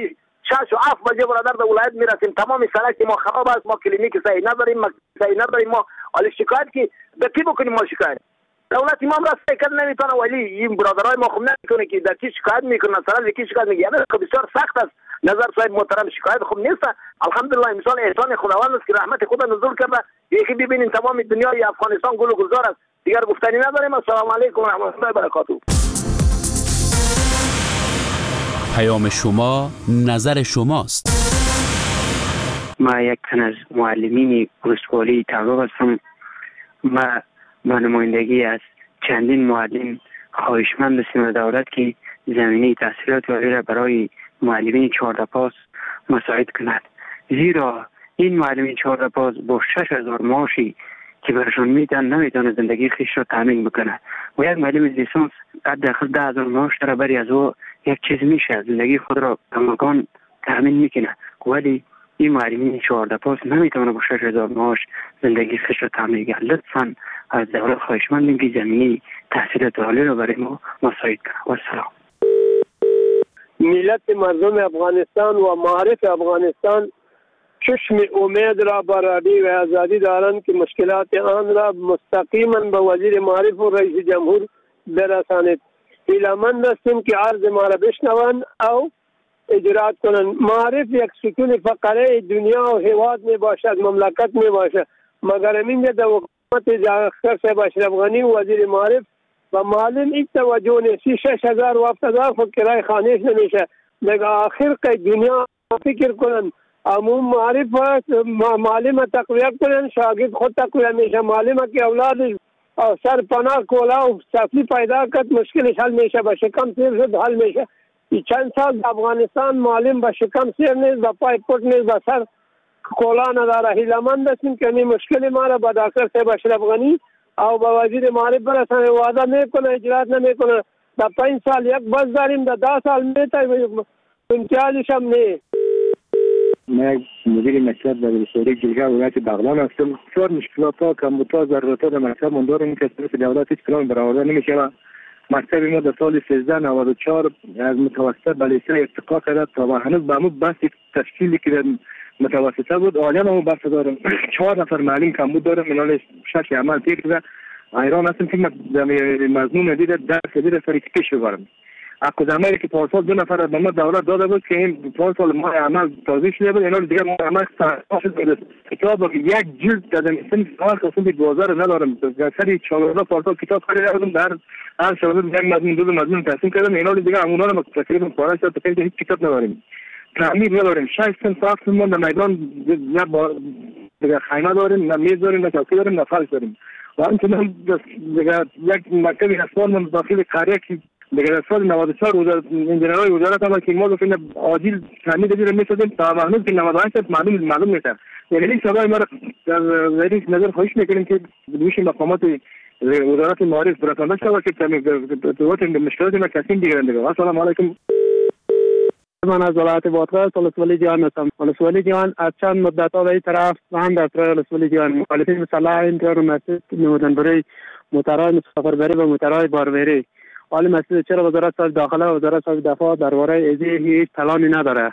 6 و 7 بجه برادر در ولایت میرسیم. تمام سرک ما خراب است، ما کلینیک صحیح نداریم، صحیح نداریم. ما حالی شکایت که به کی بکنیم؟ ما شکایت دولت امام را سکر نمیتونه، ولی این برادرای ما خوب نمیکنه که در کی شکایت میکنن، سر کی شکایت میگه. یعنی بسیار سخت است. نظر صاحب محترم شکایت خوب نیست. الحمدلله مثال احسان خداوند است که رحمت خدا نزول کرده. یکی ببینین تمام دنیای افغانستان گل و گلزار است. دیگر گفتنی نداریم. السلام علیکم و رحمت الله و برکاته. پیام شما نظر شماست. ما یک تن از معلمین ولسوالی تعقیب هستم. ما نمایندگی از چندین معلم خواهشمند هستیم دولت که زمینه تحصیلات عالی را برای معلمین 14 پاس مساعد کند، زیرا این معلمین 14 پاس با 6000 معاشی که برشان میدن نمیتونه زندگی خیش را تامین بکنه و یک معلم لیسانس حداقل 10000 معاش داره، برای از او یک چیز میشه زندگی خود را کماکان تامین میکنه، ولی این معلمین 14 پاس نمیتونه با 6000 معاش زندگی خیش را تامین کنه. لطفاً از دولت خواهشمندیم که زمینه تحصیلات عالی را برای ما مساعد کنه. و سلام. ملت مردم افغانستان و معارف افغانستان چشم امید را برابری و آزادی دارند که مشکلات آن را مستقیما به وزیر معارف و رئیس جمهور برسانید. هیله‌مند هستیم که عرض ما را بشنوند او اجرات کنند. معارف یک ستون فقره دنیا و حیوات می باشد، مملکت می باشد، مگر اینجا در حکومت جعفر صاحب اشرف غنی وزیر معارف و معلم این توجه نیستی. 6000 و 7000 خود کرای خانهش نمیشه. مگر آخر که دنیا فکر کنن عموم معارف معلم تقویت کنن، شاگرد خود تقویت میشه. معلم که اولادش سر پناه کولا و صفی پیدا کرد مشکلش حل میشه، با شکم سیر شد حل میشه. این چند سال افغانستان معلم با شکم سیر نیست، با پای پوت نیست، با سر کولا نداره. هیله‌مند هستیم که این مشکل ما را با دکتر صاحب اشرف غنی او با وزیر معارف برسانه. وعده میکنه اجرات نمیکنه. در 5 سال یک بس داریم، در 10 سال میتای امتیازش هم نه. من مدیر مکتب در ولسوالی جلگه ولایت بغلان هستم. بسیار مشکلات ها کمبودها ضرورت در مکتب من داریم که از دولت هیچ کدام برآورده نمیشه. مکتب ما در سال 1394 از متوسط به لیسه ارتقا کرد تا هنوز به همون بحث تشکیلی که متوسطه بود عالیه همون بحث دارم. 4 نفر معلم کمبود دارم. منال شش عمل تیر کرده. ایران هستم که مضمون دیده درس دیده سری که پیش ببرم. اکو زمانی که پارسال 2 نفر به ما دولت داده بود که این پارسال ما عمل تازه شده بود، اینا دیگه ما عمل شده. کتاب یک جلد دادم سن سال قسم به بازار ندارم. سری 14 پارسال کتاب خریده بودم، در هر شب یک مضمون 2 مضمون تقسیم کردم. اینا دیگه همونا رو تقریبا پاره شد تا هیچ کتاب نداریم. تعمیر نداریم. 6 سن ساخت ما در میدان نه دیگه خیمه داریم، نه میز داریم، نه چوکی داریم، نه فرش داریم. و همچنین دیگه یک مکتب اسوان من داخل قریه که دیگه سال 94 انجینرهای وزارت هم که ما گفتیم عاجل تعمیر دیگه می‌سازیم تا هنوز که 98 معلوم نیست. یعنی این سوال ما در ذریعه نظر خواهش می‌کنیم که دوش مقامات وزارت معارف برسانده شود که تعمیر مشکلات ما کسیم دیگه دیگه. السلام علیکم. من از ولایت بادغیس ولسوالی جوان هستم. ولسوالی جوان از چند مدت به این طرف و هم در طرف ولسوالی جوان مخالفین مسلح اینطور مسجد نمودن برای موترهای مسافربری و موترهای باربری. حالی مسجد چرا وزارت صاحب داخله و وزارت صاحب دفاع درباره ازی هیچ پلانی نداره؟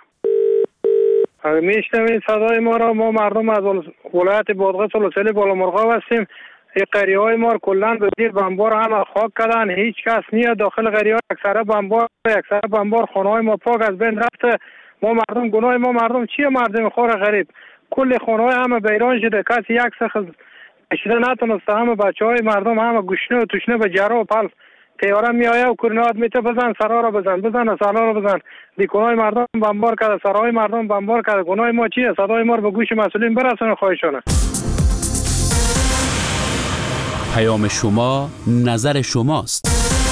میشنوید صدای ما را. ما مردم از ولایت بادغیس ولسوالی بالامرغاب هستیم. این قریه های ما کلا به زیر بمبار همه خاک کردن. هیچ کس نیست داخل قریه ها. اکثر بمبار خانه های ما پاک از بین رفته. ما مردم گناه ما مردم چیه؟ مردم خور غریب کل خانه های همه بیران شده. کسی یک سخت کشیده نتونسته. همه بچه های مردم همه گشنه و توشنه به جرا و پلس تیاره میآیه و کرنات میته بزن سرا را بزن سرا را بزن. دیکنای مردم بمبار کرده، سرای مردم بمبار کرده. گناه ما چیه؟ صدای ما رو به گوش مسئولین برسونه خواهشانه. پیام شما نظر شماست.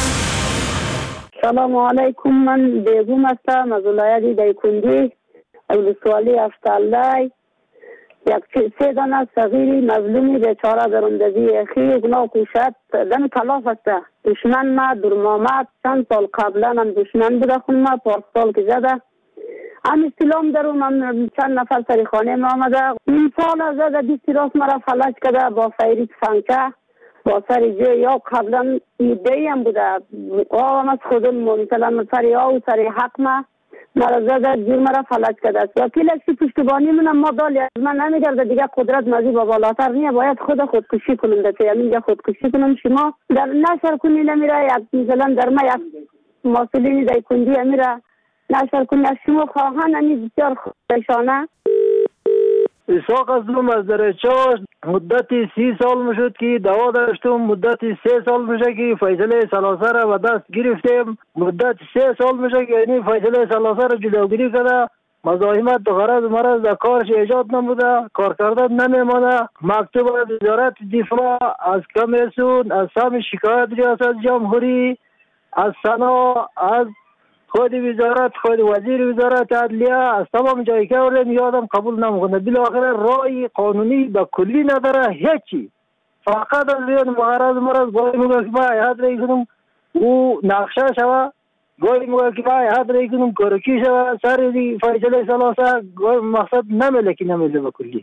سلام علیکم. من بیگم هستم از ولایت دایکندی ولسوالی افتالای. یک 3 دانه صغیری مظلومی بیچاره در اندازی اخی گناه کوشد دم تلاف است. دشمن ما درمامت چند سال قبلا هم دشمن بوده. خون ما پارسال که زده هم استلام دارم. هم چند نفر سری خانه ما آمده. این سال از زده 20 راست مرا فلج کرده با فیری تفنگه با سری جه یا قبلا ایده هم بوده. آم از خودم مثلا سری آو سری حق ما مرا زد جور مرا فلج کرده است. وکیل اکسی پشتبانی منم ما دالی از من نمیگرده دیگه قدرت مزید با بالاتر نیه باید خودکشی کنم ده اینجا خودکشی کنم شما در نشر کنی نمیره یک مثلا در ما یک مسئولین در کندی میره نشر کنی از شما خواهان همی بسیار خوشانه. اسحاق هستم از درچاش. مدت 30 سال میشد که دوا داشتم. مدت 3 سال میشه که فیصله ثلاثه را به دست گرفتیم. مدت 3 سال میشه که یعنی فیصله ثلاثه را جلوگیری کرده. مزاحمت و غرض مرض در کارش ایجاد نموده، کار کردن نمیمانه. مکتوب از وزارت دفاع، از کمیسیون، از سهم شکایت ریاست جمهوری، از سنا، از خود وزارت، خود وزیر وزارت عدلیه، از تمام جایی که اولم یادم قبول نمیکنه. بالاخره رای قانونی به کلی نداره هیچی. فقط از بیان مغرض مرض گاهی میگه که من ایهد رای کنم او نقشه شوه، گاهی میگه که من ایهد رای کنم کرکی شوه، سر فیصله ثلاثه گاهی مقصد نمیله که نمیله به کلی.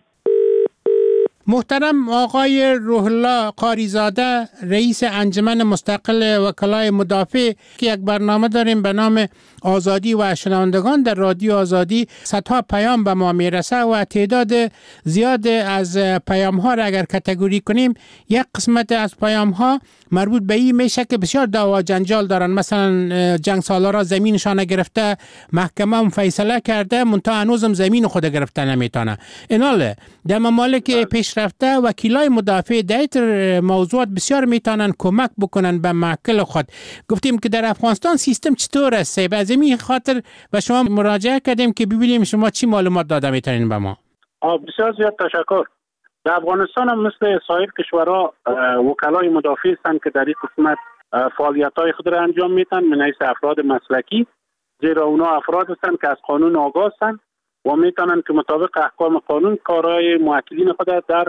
محترم آقای روح الله قاریزاده رئیس انجمن مستقل وکلای مدافع که یک برنامه داریم به نام آزادی و شنوندگان در رادیو آزادی، صدها پیام به ما میرسه و تعداد زیاد از پیام ها را اگر کاتگوری کنیم یک قسمت از پیام ها مربوط به این میشه که بسیار دعوا جنجال دارن. مثلا جنگ سالارا زمینشان گرفته، محکمه هم فیصله کرده منتها هنوزم زمین خود گرفته نمیتونه. ایناله در ممالک پیشرفته وکیلای مدافع در موضوعات بسیار میتونن کمک بکنن به موکل خود. گفتیم که در افغانستان سیستم چطور است؟ از این خاطر به شما مراجعه کردیم که ببینیم شما چی معلومات داده میتونین به ما. بسیار زیاد تشکر. در افغانستان هم مثل سایر کشورها وکلای مدافع هستند که در این قسمت فعالیت‌های خود را انجام میدن من حیث افراد مسلکی، زیرا اونا افراد هستند که از قانون آگاه هستند و میتونن که مطابق احکام قانون کارهای موکلین خود در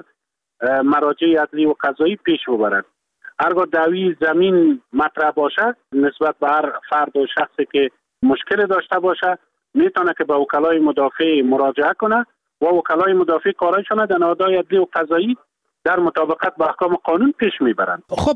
مراجع عدلی و قضایی پیش ببرند. هرگاه دعوی زمین مطرح باشه نسبت به هر فرد و شخصی که مشکل داشته باشه میتونه که به وکلای مدافع مراجعه کنه و وکلای مدافع کارایشان در نهادهای عدلی و قضایی در مطابقت با احکام قانون پیش میبرند. خب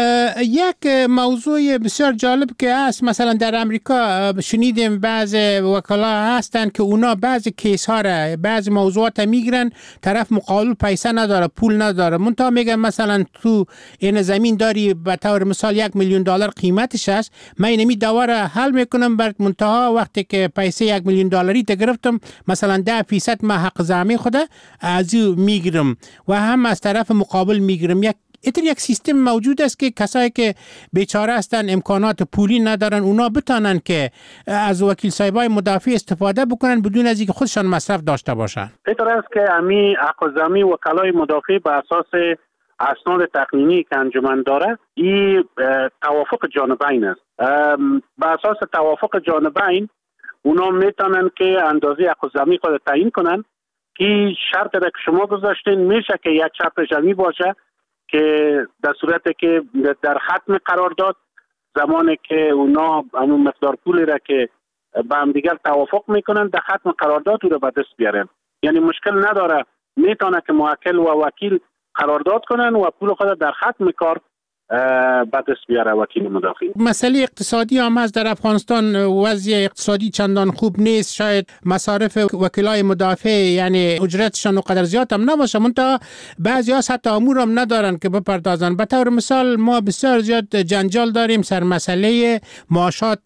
یک موضوع بسیار جالب که هست، مثلا در امریکا شنیدیم بعض وکلا هستند که اونا بعض کیس ها را بعض موضوعات میگیرن، طرف مقابل پیسه نداره، پول نداره، منتها میگن مثلا تو این زمین داری به طور مثال $1,000,000 قیمتش است، من اینمی دعوا را حل میکنم، بر منتها وقتی که پیسه $1,000,000 ته گرفتم مثلا 10% من حق زمین خود از او میگیرم و هم از طرف مقابل میگیرم. یک سیستم موجود است که کسایی که بیچاره هستن امکانات پولی ندارن اونا بتانن که از وکیل صاحبای مدافع استفاده بکنن بدون از اینکه خودشان مصرف داشته باشن. اینطور است که امی حق زمین وکلای مدافع به اساس اسناد تقنینی که انجمن داره این توافق جانبین است. به اساس توافق جانبین اونا میتونن که اندازه حق زمین خود تعیین کنن که شرط را که شما گذاشتین میشه که یک شرط جمعی باشه که در صورتی که در ختم قرارداد زمانی که اونا همون مقدار پولی را که با هم دیگر توافق میکنن در ختم قرارداد او را به دست بیارن. یعنی مشکل نداره، میتونه که موکل و وکیل قرارداد کنن و پول خود در ختم کار به دست بیاره وکیل مدافع. مسئله اقتصادی هم هست در افغانستان، وضع اقتصادی چندان خوب نیست، شاید مصارف وکلای مدافع یعنی اجرتشان اونقدر زیاد هم نباشه، منتها بعضی ها حتی امور هم ندارن که بپردازن. به طور مثال ما بسیار زیاد جنجال داریم سر مسئله معاشات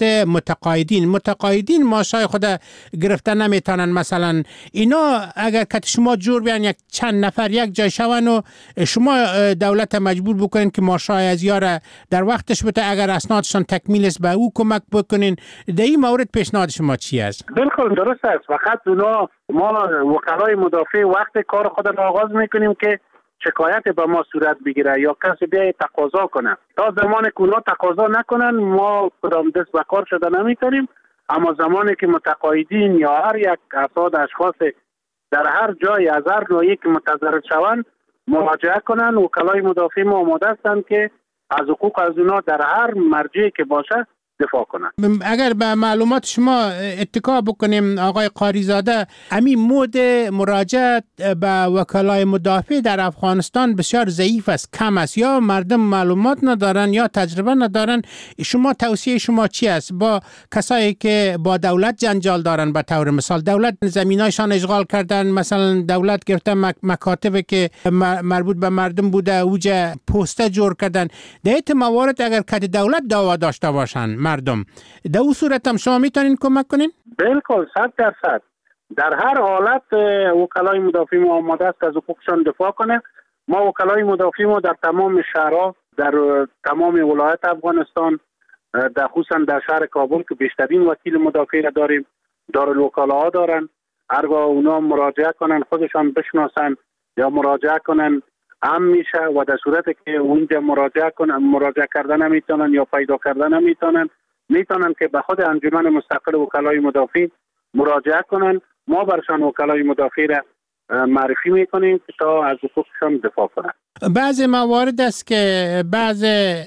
متقاعدین معاشای خود گرفتن نمیتونن. مثلا اینا اگر که شما جور بیان یک چند نفر یک جای شون و شما دولت مجبور بکنین که معاشای از یاره در وقتش بده، اگر اسنادشان تکمیل است به او کمک بکنین. در این مورد پیشنهاد شما چی است؟ بالکل درست است. فقط ما وکلای مدافع وقت کار خود را آغاز میکنیم که شکایت به ما صورت بگیره یا کسی بیای تقاضا کنه. تا زمانی که اونا تقاضا نکنن ما کدام دست به کار شده نمیتونیم. اما زمانی که متقاعدین یا هر یک افراد اشخاص در هر جای از هر نوعی که متضرر شوند مراجعه کنن، وکلای مدافع ما آماده هستند که از حقوق از اونا در هر مرجعی که باشه دفاع کنند. اگر به معلومات شما اتکا بکنیم آقای قاریزاده، همین مود مراجعت به وکلای مدافع در افغانستان بسیار ضعیف است، کم است، یا مردم معلومات ندارن یا تجربه ندارن. شما توصیه شما چی است با کسایی که با دولت جنجال دارن؟ به طور مثال دولت زمینایشان اشغال کردن، مثلا دولت گرفته مکاتب که مربوط به مردم بوده اوجه پوسته جور کردن. در این موارد اگر که دولت دعوا داشته باشن مردم، در اون صورت هم شما میتونین کمک کنین؟ بالکل 100%. در هر حالت وکلای مدافع ما آماده است از حقوقشان دفاع کنه. ما وکلای مدافع ما در تمام شهرها، در تمام ولایت افغانستان، در خصوصا در شهر کابل که بیشترین وکیل مدافع را داریم، دارالوکالاها دارن. هرگاه اونا مراجعه کنن خودشان بشناسن یا مراجعه کنن هم میشه، و در صورتی که اونجا مراجعه کردن نمیتونن یا پیدا کردن میتونن که به خود انجمن مستقل وکلای مدافع مراجعه کنن. ما برشان وکلای مدافع را معرفی میکنیم تا از حقوقشان دفاع کنن. بعض موارد است که بعض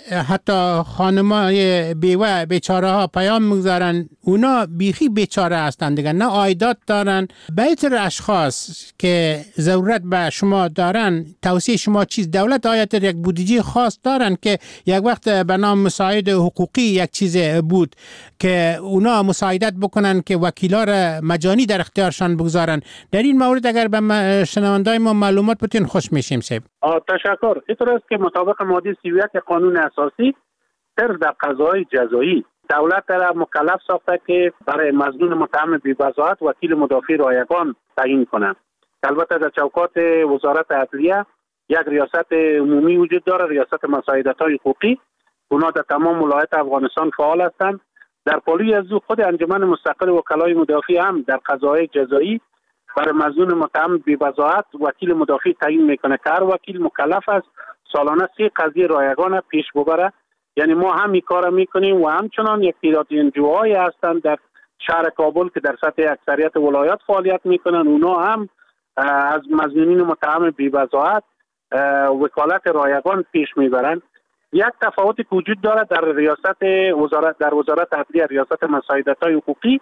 حتی خانمای بیوه بیچاره ها پیام میگذارن، اونا بیخی بیچاره هستند دیگه، نه عایدات دارن. بیتر اشخاص که ضرورت به شما دارن، توصیه شما چیز؟ دولت آیت یک بودجه خاص دارن که یک وقت به نام مساعد حقوقی یک چیز بود که اونا مساعدت بکنن که وکیلا را مجانی در اختیارشان بگذارن. در این مورد اگر به شنوندای ما معلومات بتین خوش میشیم. سیب تشکر. اینطور است که مطابق ماده 31 قانون اساسی صرف در قضای جزایی دولت را مکلف ساخته که برای مظنون متهم بی‌بضاعت وکیل مدافع رایگان تعیین کنند. البته در چوکات وزارت عدلیه یک ریاست عمومی وجود داره، ریاست مساعدت‌های حقوقی. اونا در تمام ولایت افغانستان فعال هستند. در پالوی از او خود انجمن مستقل وکلای مدافع هم در قضای جزایی برای مظنون متهم بی‌بضاعت وکیل مدافع تعیین میکنه که هر وکیل مکلف است سالانه 3 قضیه رایگان پیش ببره. یعنی ما هم این کار میکنیم و همچنان یک تعداد انجوهای هستند در شهر کابل که در سطح اکثریت ولایات فعالیت میکنن. اونا هم از مظنونین متهم بی‌بضاعت وکالت رایگان پیش میبرن. یک تفاوتی که وجود داره در وزارت عدلیه، ریاست مساعدت‌های حقوقی،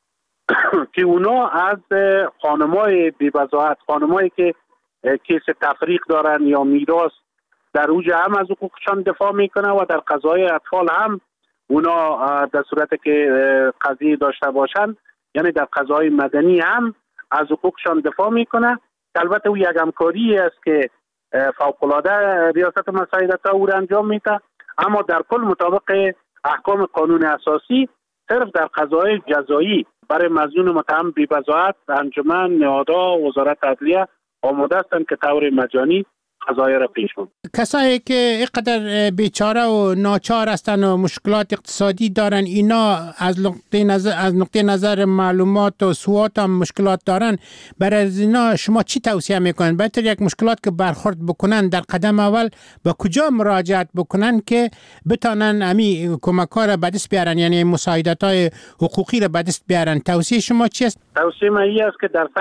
که اونا از خانمای بی‌بضاعت، خانمایی که کیس تفریق دارن یا میراث، در اوج هم از حقوقشان دفاع میکنه و در قضای اطفال هم اونا در صورت که قضیه داشته باشن، یعنی در قضای مدنی هم از حقوقشان دفاع میکنه. البته او یک همکاری است که فوق‌العاده ریاست مساعدت‌ها او را انجام میده، اما در کل مطابق احکام قانون اساسی صرف در قضای جزایی برای مظنون متهم بی‌بضاعت انجمن، نهادها، وزارت عدلیه آماده هستند که طور مجانی قضایه را پیش برند. کسایی که اینقدر بیچاره و ناچار هستند و مشکلات اقتصادی دارن، اینا از نقطه نظر معلومات و سوات هم مشکلات دارن، برای اینا شما چی توصیه میکنن؟ بهتر یک مشکلات که برخورد بکنن در قدم اول به کجا مراجعت بکنن که بتانن امی کمک‌ها را به دست بیارن، یعنی مساعدت‌های حقوقی را به دست بیارن؟ توصیه شما چی است؟ توصیه من این است که در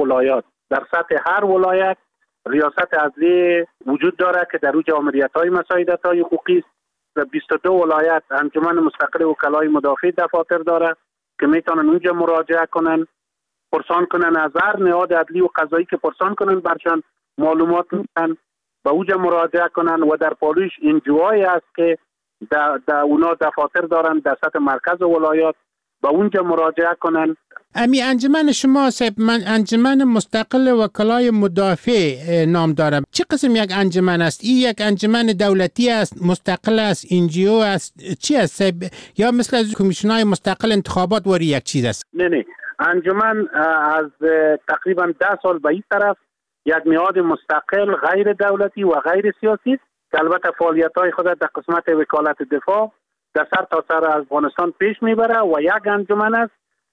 سطح هر ولایت ریاست عدلیه وجود داره که در اوج آمریت‌های مساعدت‌های حقوقی است. در 22 ولایت انجمن مستقل وکلای مدافع دفاتر داره که میتونن اونجا مراجعه کنن، پرسان کنن از هر نهاد عدلی و قضایی که پرسان کنن برشان معلومات میدن، به اونجا مراجعه کنن. و در پالویش انجوهایی است که در اونا دفاتر دارن در سطح مرکز ولایات، به اونجا مراجعه کنن. امی انجمن شما من انجمن مستقل وکلای مدافع نام دارم. چه قسم یک انجمن است؟ این یک انجمن دولتی است، مستقل است، انجیو است، چی است؟ یا مثل از کمیسیون‌های مستقل انتخابات وری یک چیز است؟ نه انجمن از تقریبا 10 سال به این طرف یک نهاد مستقل غیر دولتی و غیر سیاسی که البته فعالیت‌های خود در قسمت وکالت دفاع در سر تا سر افغانستان پیش میبره و یک انجمن است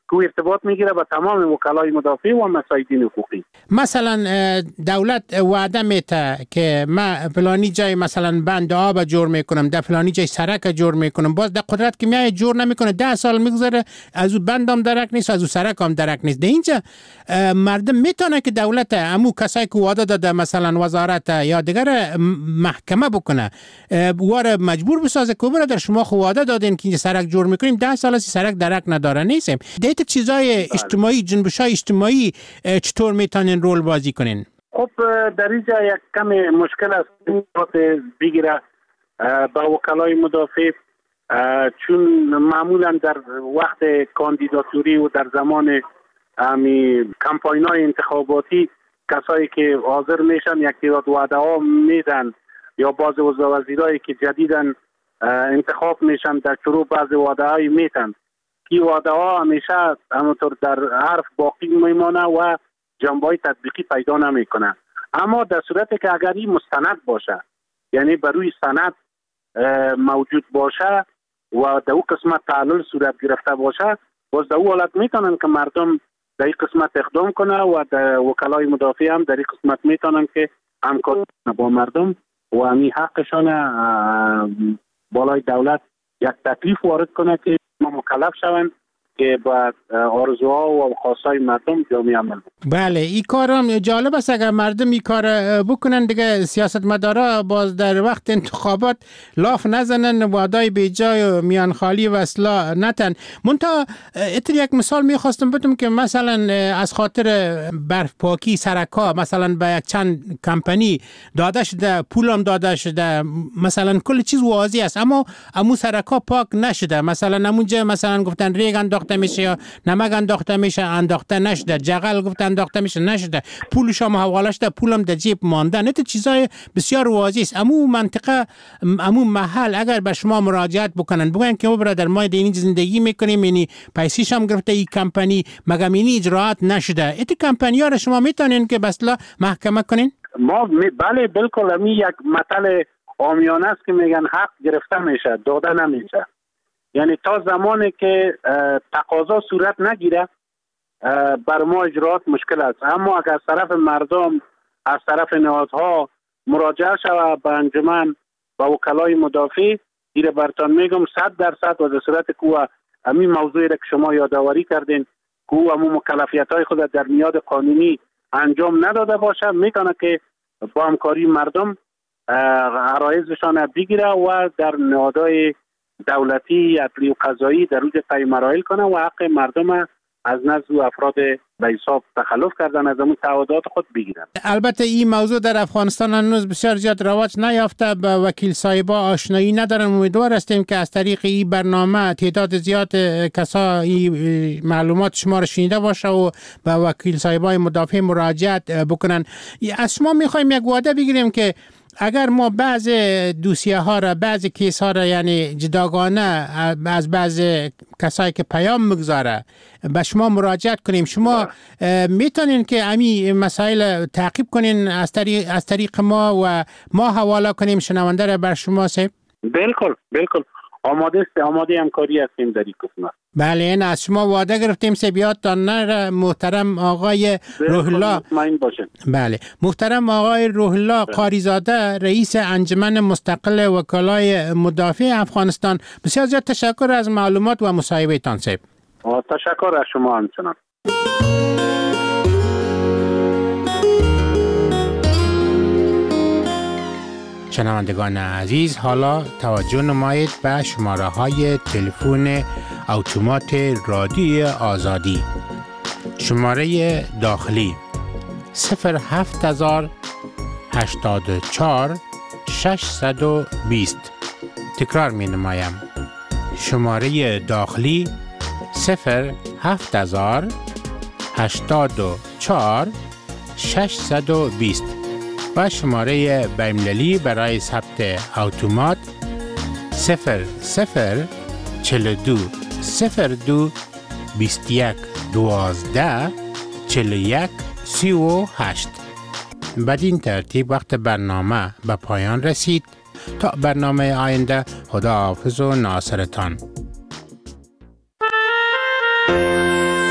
که ارتباط میگیره با تمام وکلای مدافع و مسایدین حقوقی. مثلا دولت وعده میته که ما فلانی جای مثلا بند آب جور میکنم، در فلانی جای سرک جور میکنم، باز در قدرت که میای جور نمیکنه، 10 سال میگذره از اون بندم درک نیست، از اون سرک هم درک نیست. در اینجا مردم میتونه که دولت امو کسایی که وعده داده مثلا وزارت یا دیگر محکمه بکنه، واره مجبور بسازه که برادر شما خو وعده دادین که سرک جور میکنیم، 10 سال از سرک درک نداره نیستیم. دیت چیزای اجتماعی، جنبش‌های اجتماعی چطور میتونین رول بازی کنین؟ خب در اینجا یک کم مشکل است بگیره با وکلای مدافع، چون معمولا در وقت کاندیداتوری و در زمان کمپاین‌های انتخاباتی کسایی که حاضر میشن یک تعداد وعده ها میدن یا بعض وزیرایی که جدیداً انتخاب میشن در شروع بعض وعده های میتن که وعده ها همیشه همونطور در حرف باقی میمانه و جنبه های تطبیقی پیدا نمیکنه. اما در صورتی که اگر این مستند باشه، یعنی بر روی سند موجود باشه و در او قسمت تعلل صورت گرفته باشه، باز در او حالت میتونن که مردم در این قسمت اقدام کنه و در وکلای مدافع هم در این قسمت میتونن که همکاری با مردم و همین حقشان بالای دولت یک تکلیف وارد کنه که ما مکلف شوند که با آرزوها و خواستهای مردم جامعه عمل بکنن. بله، این کار هم جالب است. اگر مردم این کار بکنن دیگه سیاستمدارا باز در وقت انتخابات لاف نزنن، وعدای بیجای و میان خالی و اصلاح نتن. منتها اتر یک مثال میخواستم بدم که مثلا از خاطر برف پاکی سرکا مثلا به یک چند کمپانی داده شده، پول هم داده شده، مثلا کل چیز واضح است، اما امو سرکا پاک نشده. مثلا همونجا مثلا گفتن ریگ انداخته میشه یا نمک انداخته میشه، انداخته نشده، جغل گفت انداخته میشه نشده، پولش هم حواله شده، پولم در جیب مانده. نه چیزای بسیار واضح است. امو منطقه، امو محل اگر به شما مراجعت بکنن بگن که برادر ما در این زندگی میکنیم، یعنی پیسیش هم گرفته این کمپانی، مگه اینی اجراعات نشده، ایت کمپانی‌ها را شما میتونین که بسلا محکمه کنین؟ ما بله بالکل، همین یک مطلب عامیانه است که میگن حق گرفته میشه، داده نمیشه. یعنی تا زمانی که تقاضا صورت نگیره بر ما اجراعات مشکل است. اما اگر از طرف مردم، از طرف نهادها مراجعه شود به انجمن و وکلای مدافع، دیره برتان میگم 100% و در صورت که همین موضوعی را که شما یادآوری کردین که او همون مکلفیت‌های خود در میاد قانونی انجام نداده باشه، میتونه که با همکاری مردم عرایضشان بگیره و در نهادهای دولتی، عدلی و قضایی در روز طی مراحل کنه و حق مردم از نزد افراد به حساب تخلف کردن از اون تعهدات خود بگیرن. البته این موضوع در افغانستان هنوز بسیار زیاد رواج نیافته، به وکیل صاحبا آشنایی ندارن. امیدوار هستیم که از طریق این برنامه تعداد زیاد کسا این معلومات شما را شنیده باشه و به وکیل صاحبای مدافع مراجعت بکنن. از شما میخوایم یک وعده بگیریم که اگر ما بعض دوسیه ها را، بعض کیس ها را یعنی جداگانه از بعض کسایی که پیام مگذاره به شما مراجعت کنیم، شما میتونین که همین مسائل تعقیب کنین از طریق ما و ما حواله کنیم شنونده را بر شما سیب؟ بالکل آماده همکاری هستیم در این قسمت. بله، این از شما وعده گرفتیم سبیاتان نره. محترم آقای روح الله، بله، محترم آقای روح الله قاریزاده، رئیس انجمن مستقل وکلای مدافع افغانستان، بسیار زیاد تشکر از معلومات و مصاحبه تان سیب. تشکر از شما همچنان. شنوندگان عزیز، حالا توجه نمایید به شماره های تلفن اتومات رادیو آزادی. شماره داخلی 07084 620. تکرار می نمایم. شماره داخلی 07084 620 و شماره بین‌المللی برای ثبت اتومات 0042 02 21 12 41 38. بدین ترتیب وقت برنامه به پایان رسید. تا برنامه آینده، خدا حافظ و ناصرتان.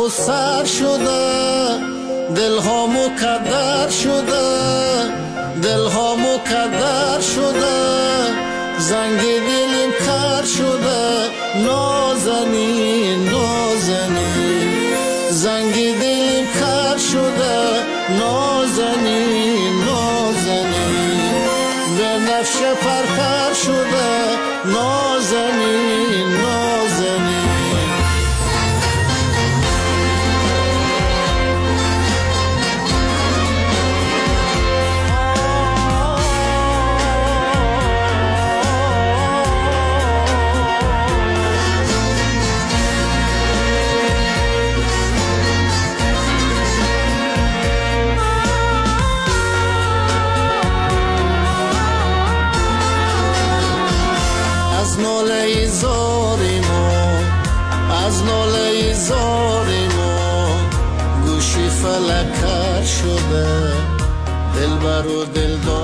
خود سر شده، دل ها مکدر شده، دل ها مکدر شده، زنگ دلم کر شده، نازنین نازنین، زنگ دلم کر شده، نازنین نازنین، به نفش پرپر شده، نازنین نازنین. از ناله زاری ما، از ناله زاری ما، گوشی فلک کر شده، دل بر و دل دار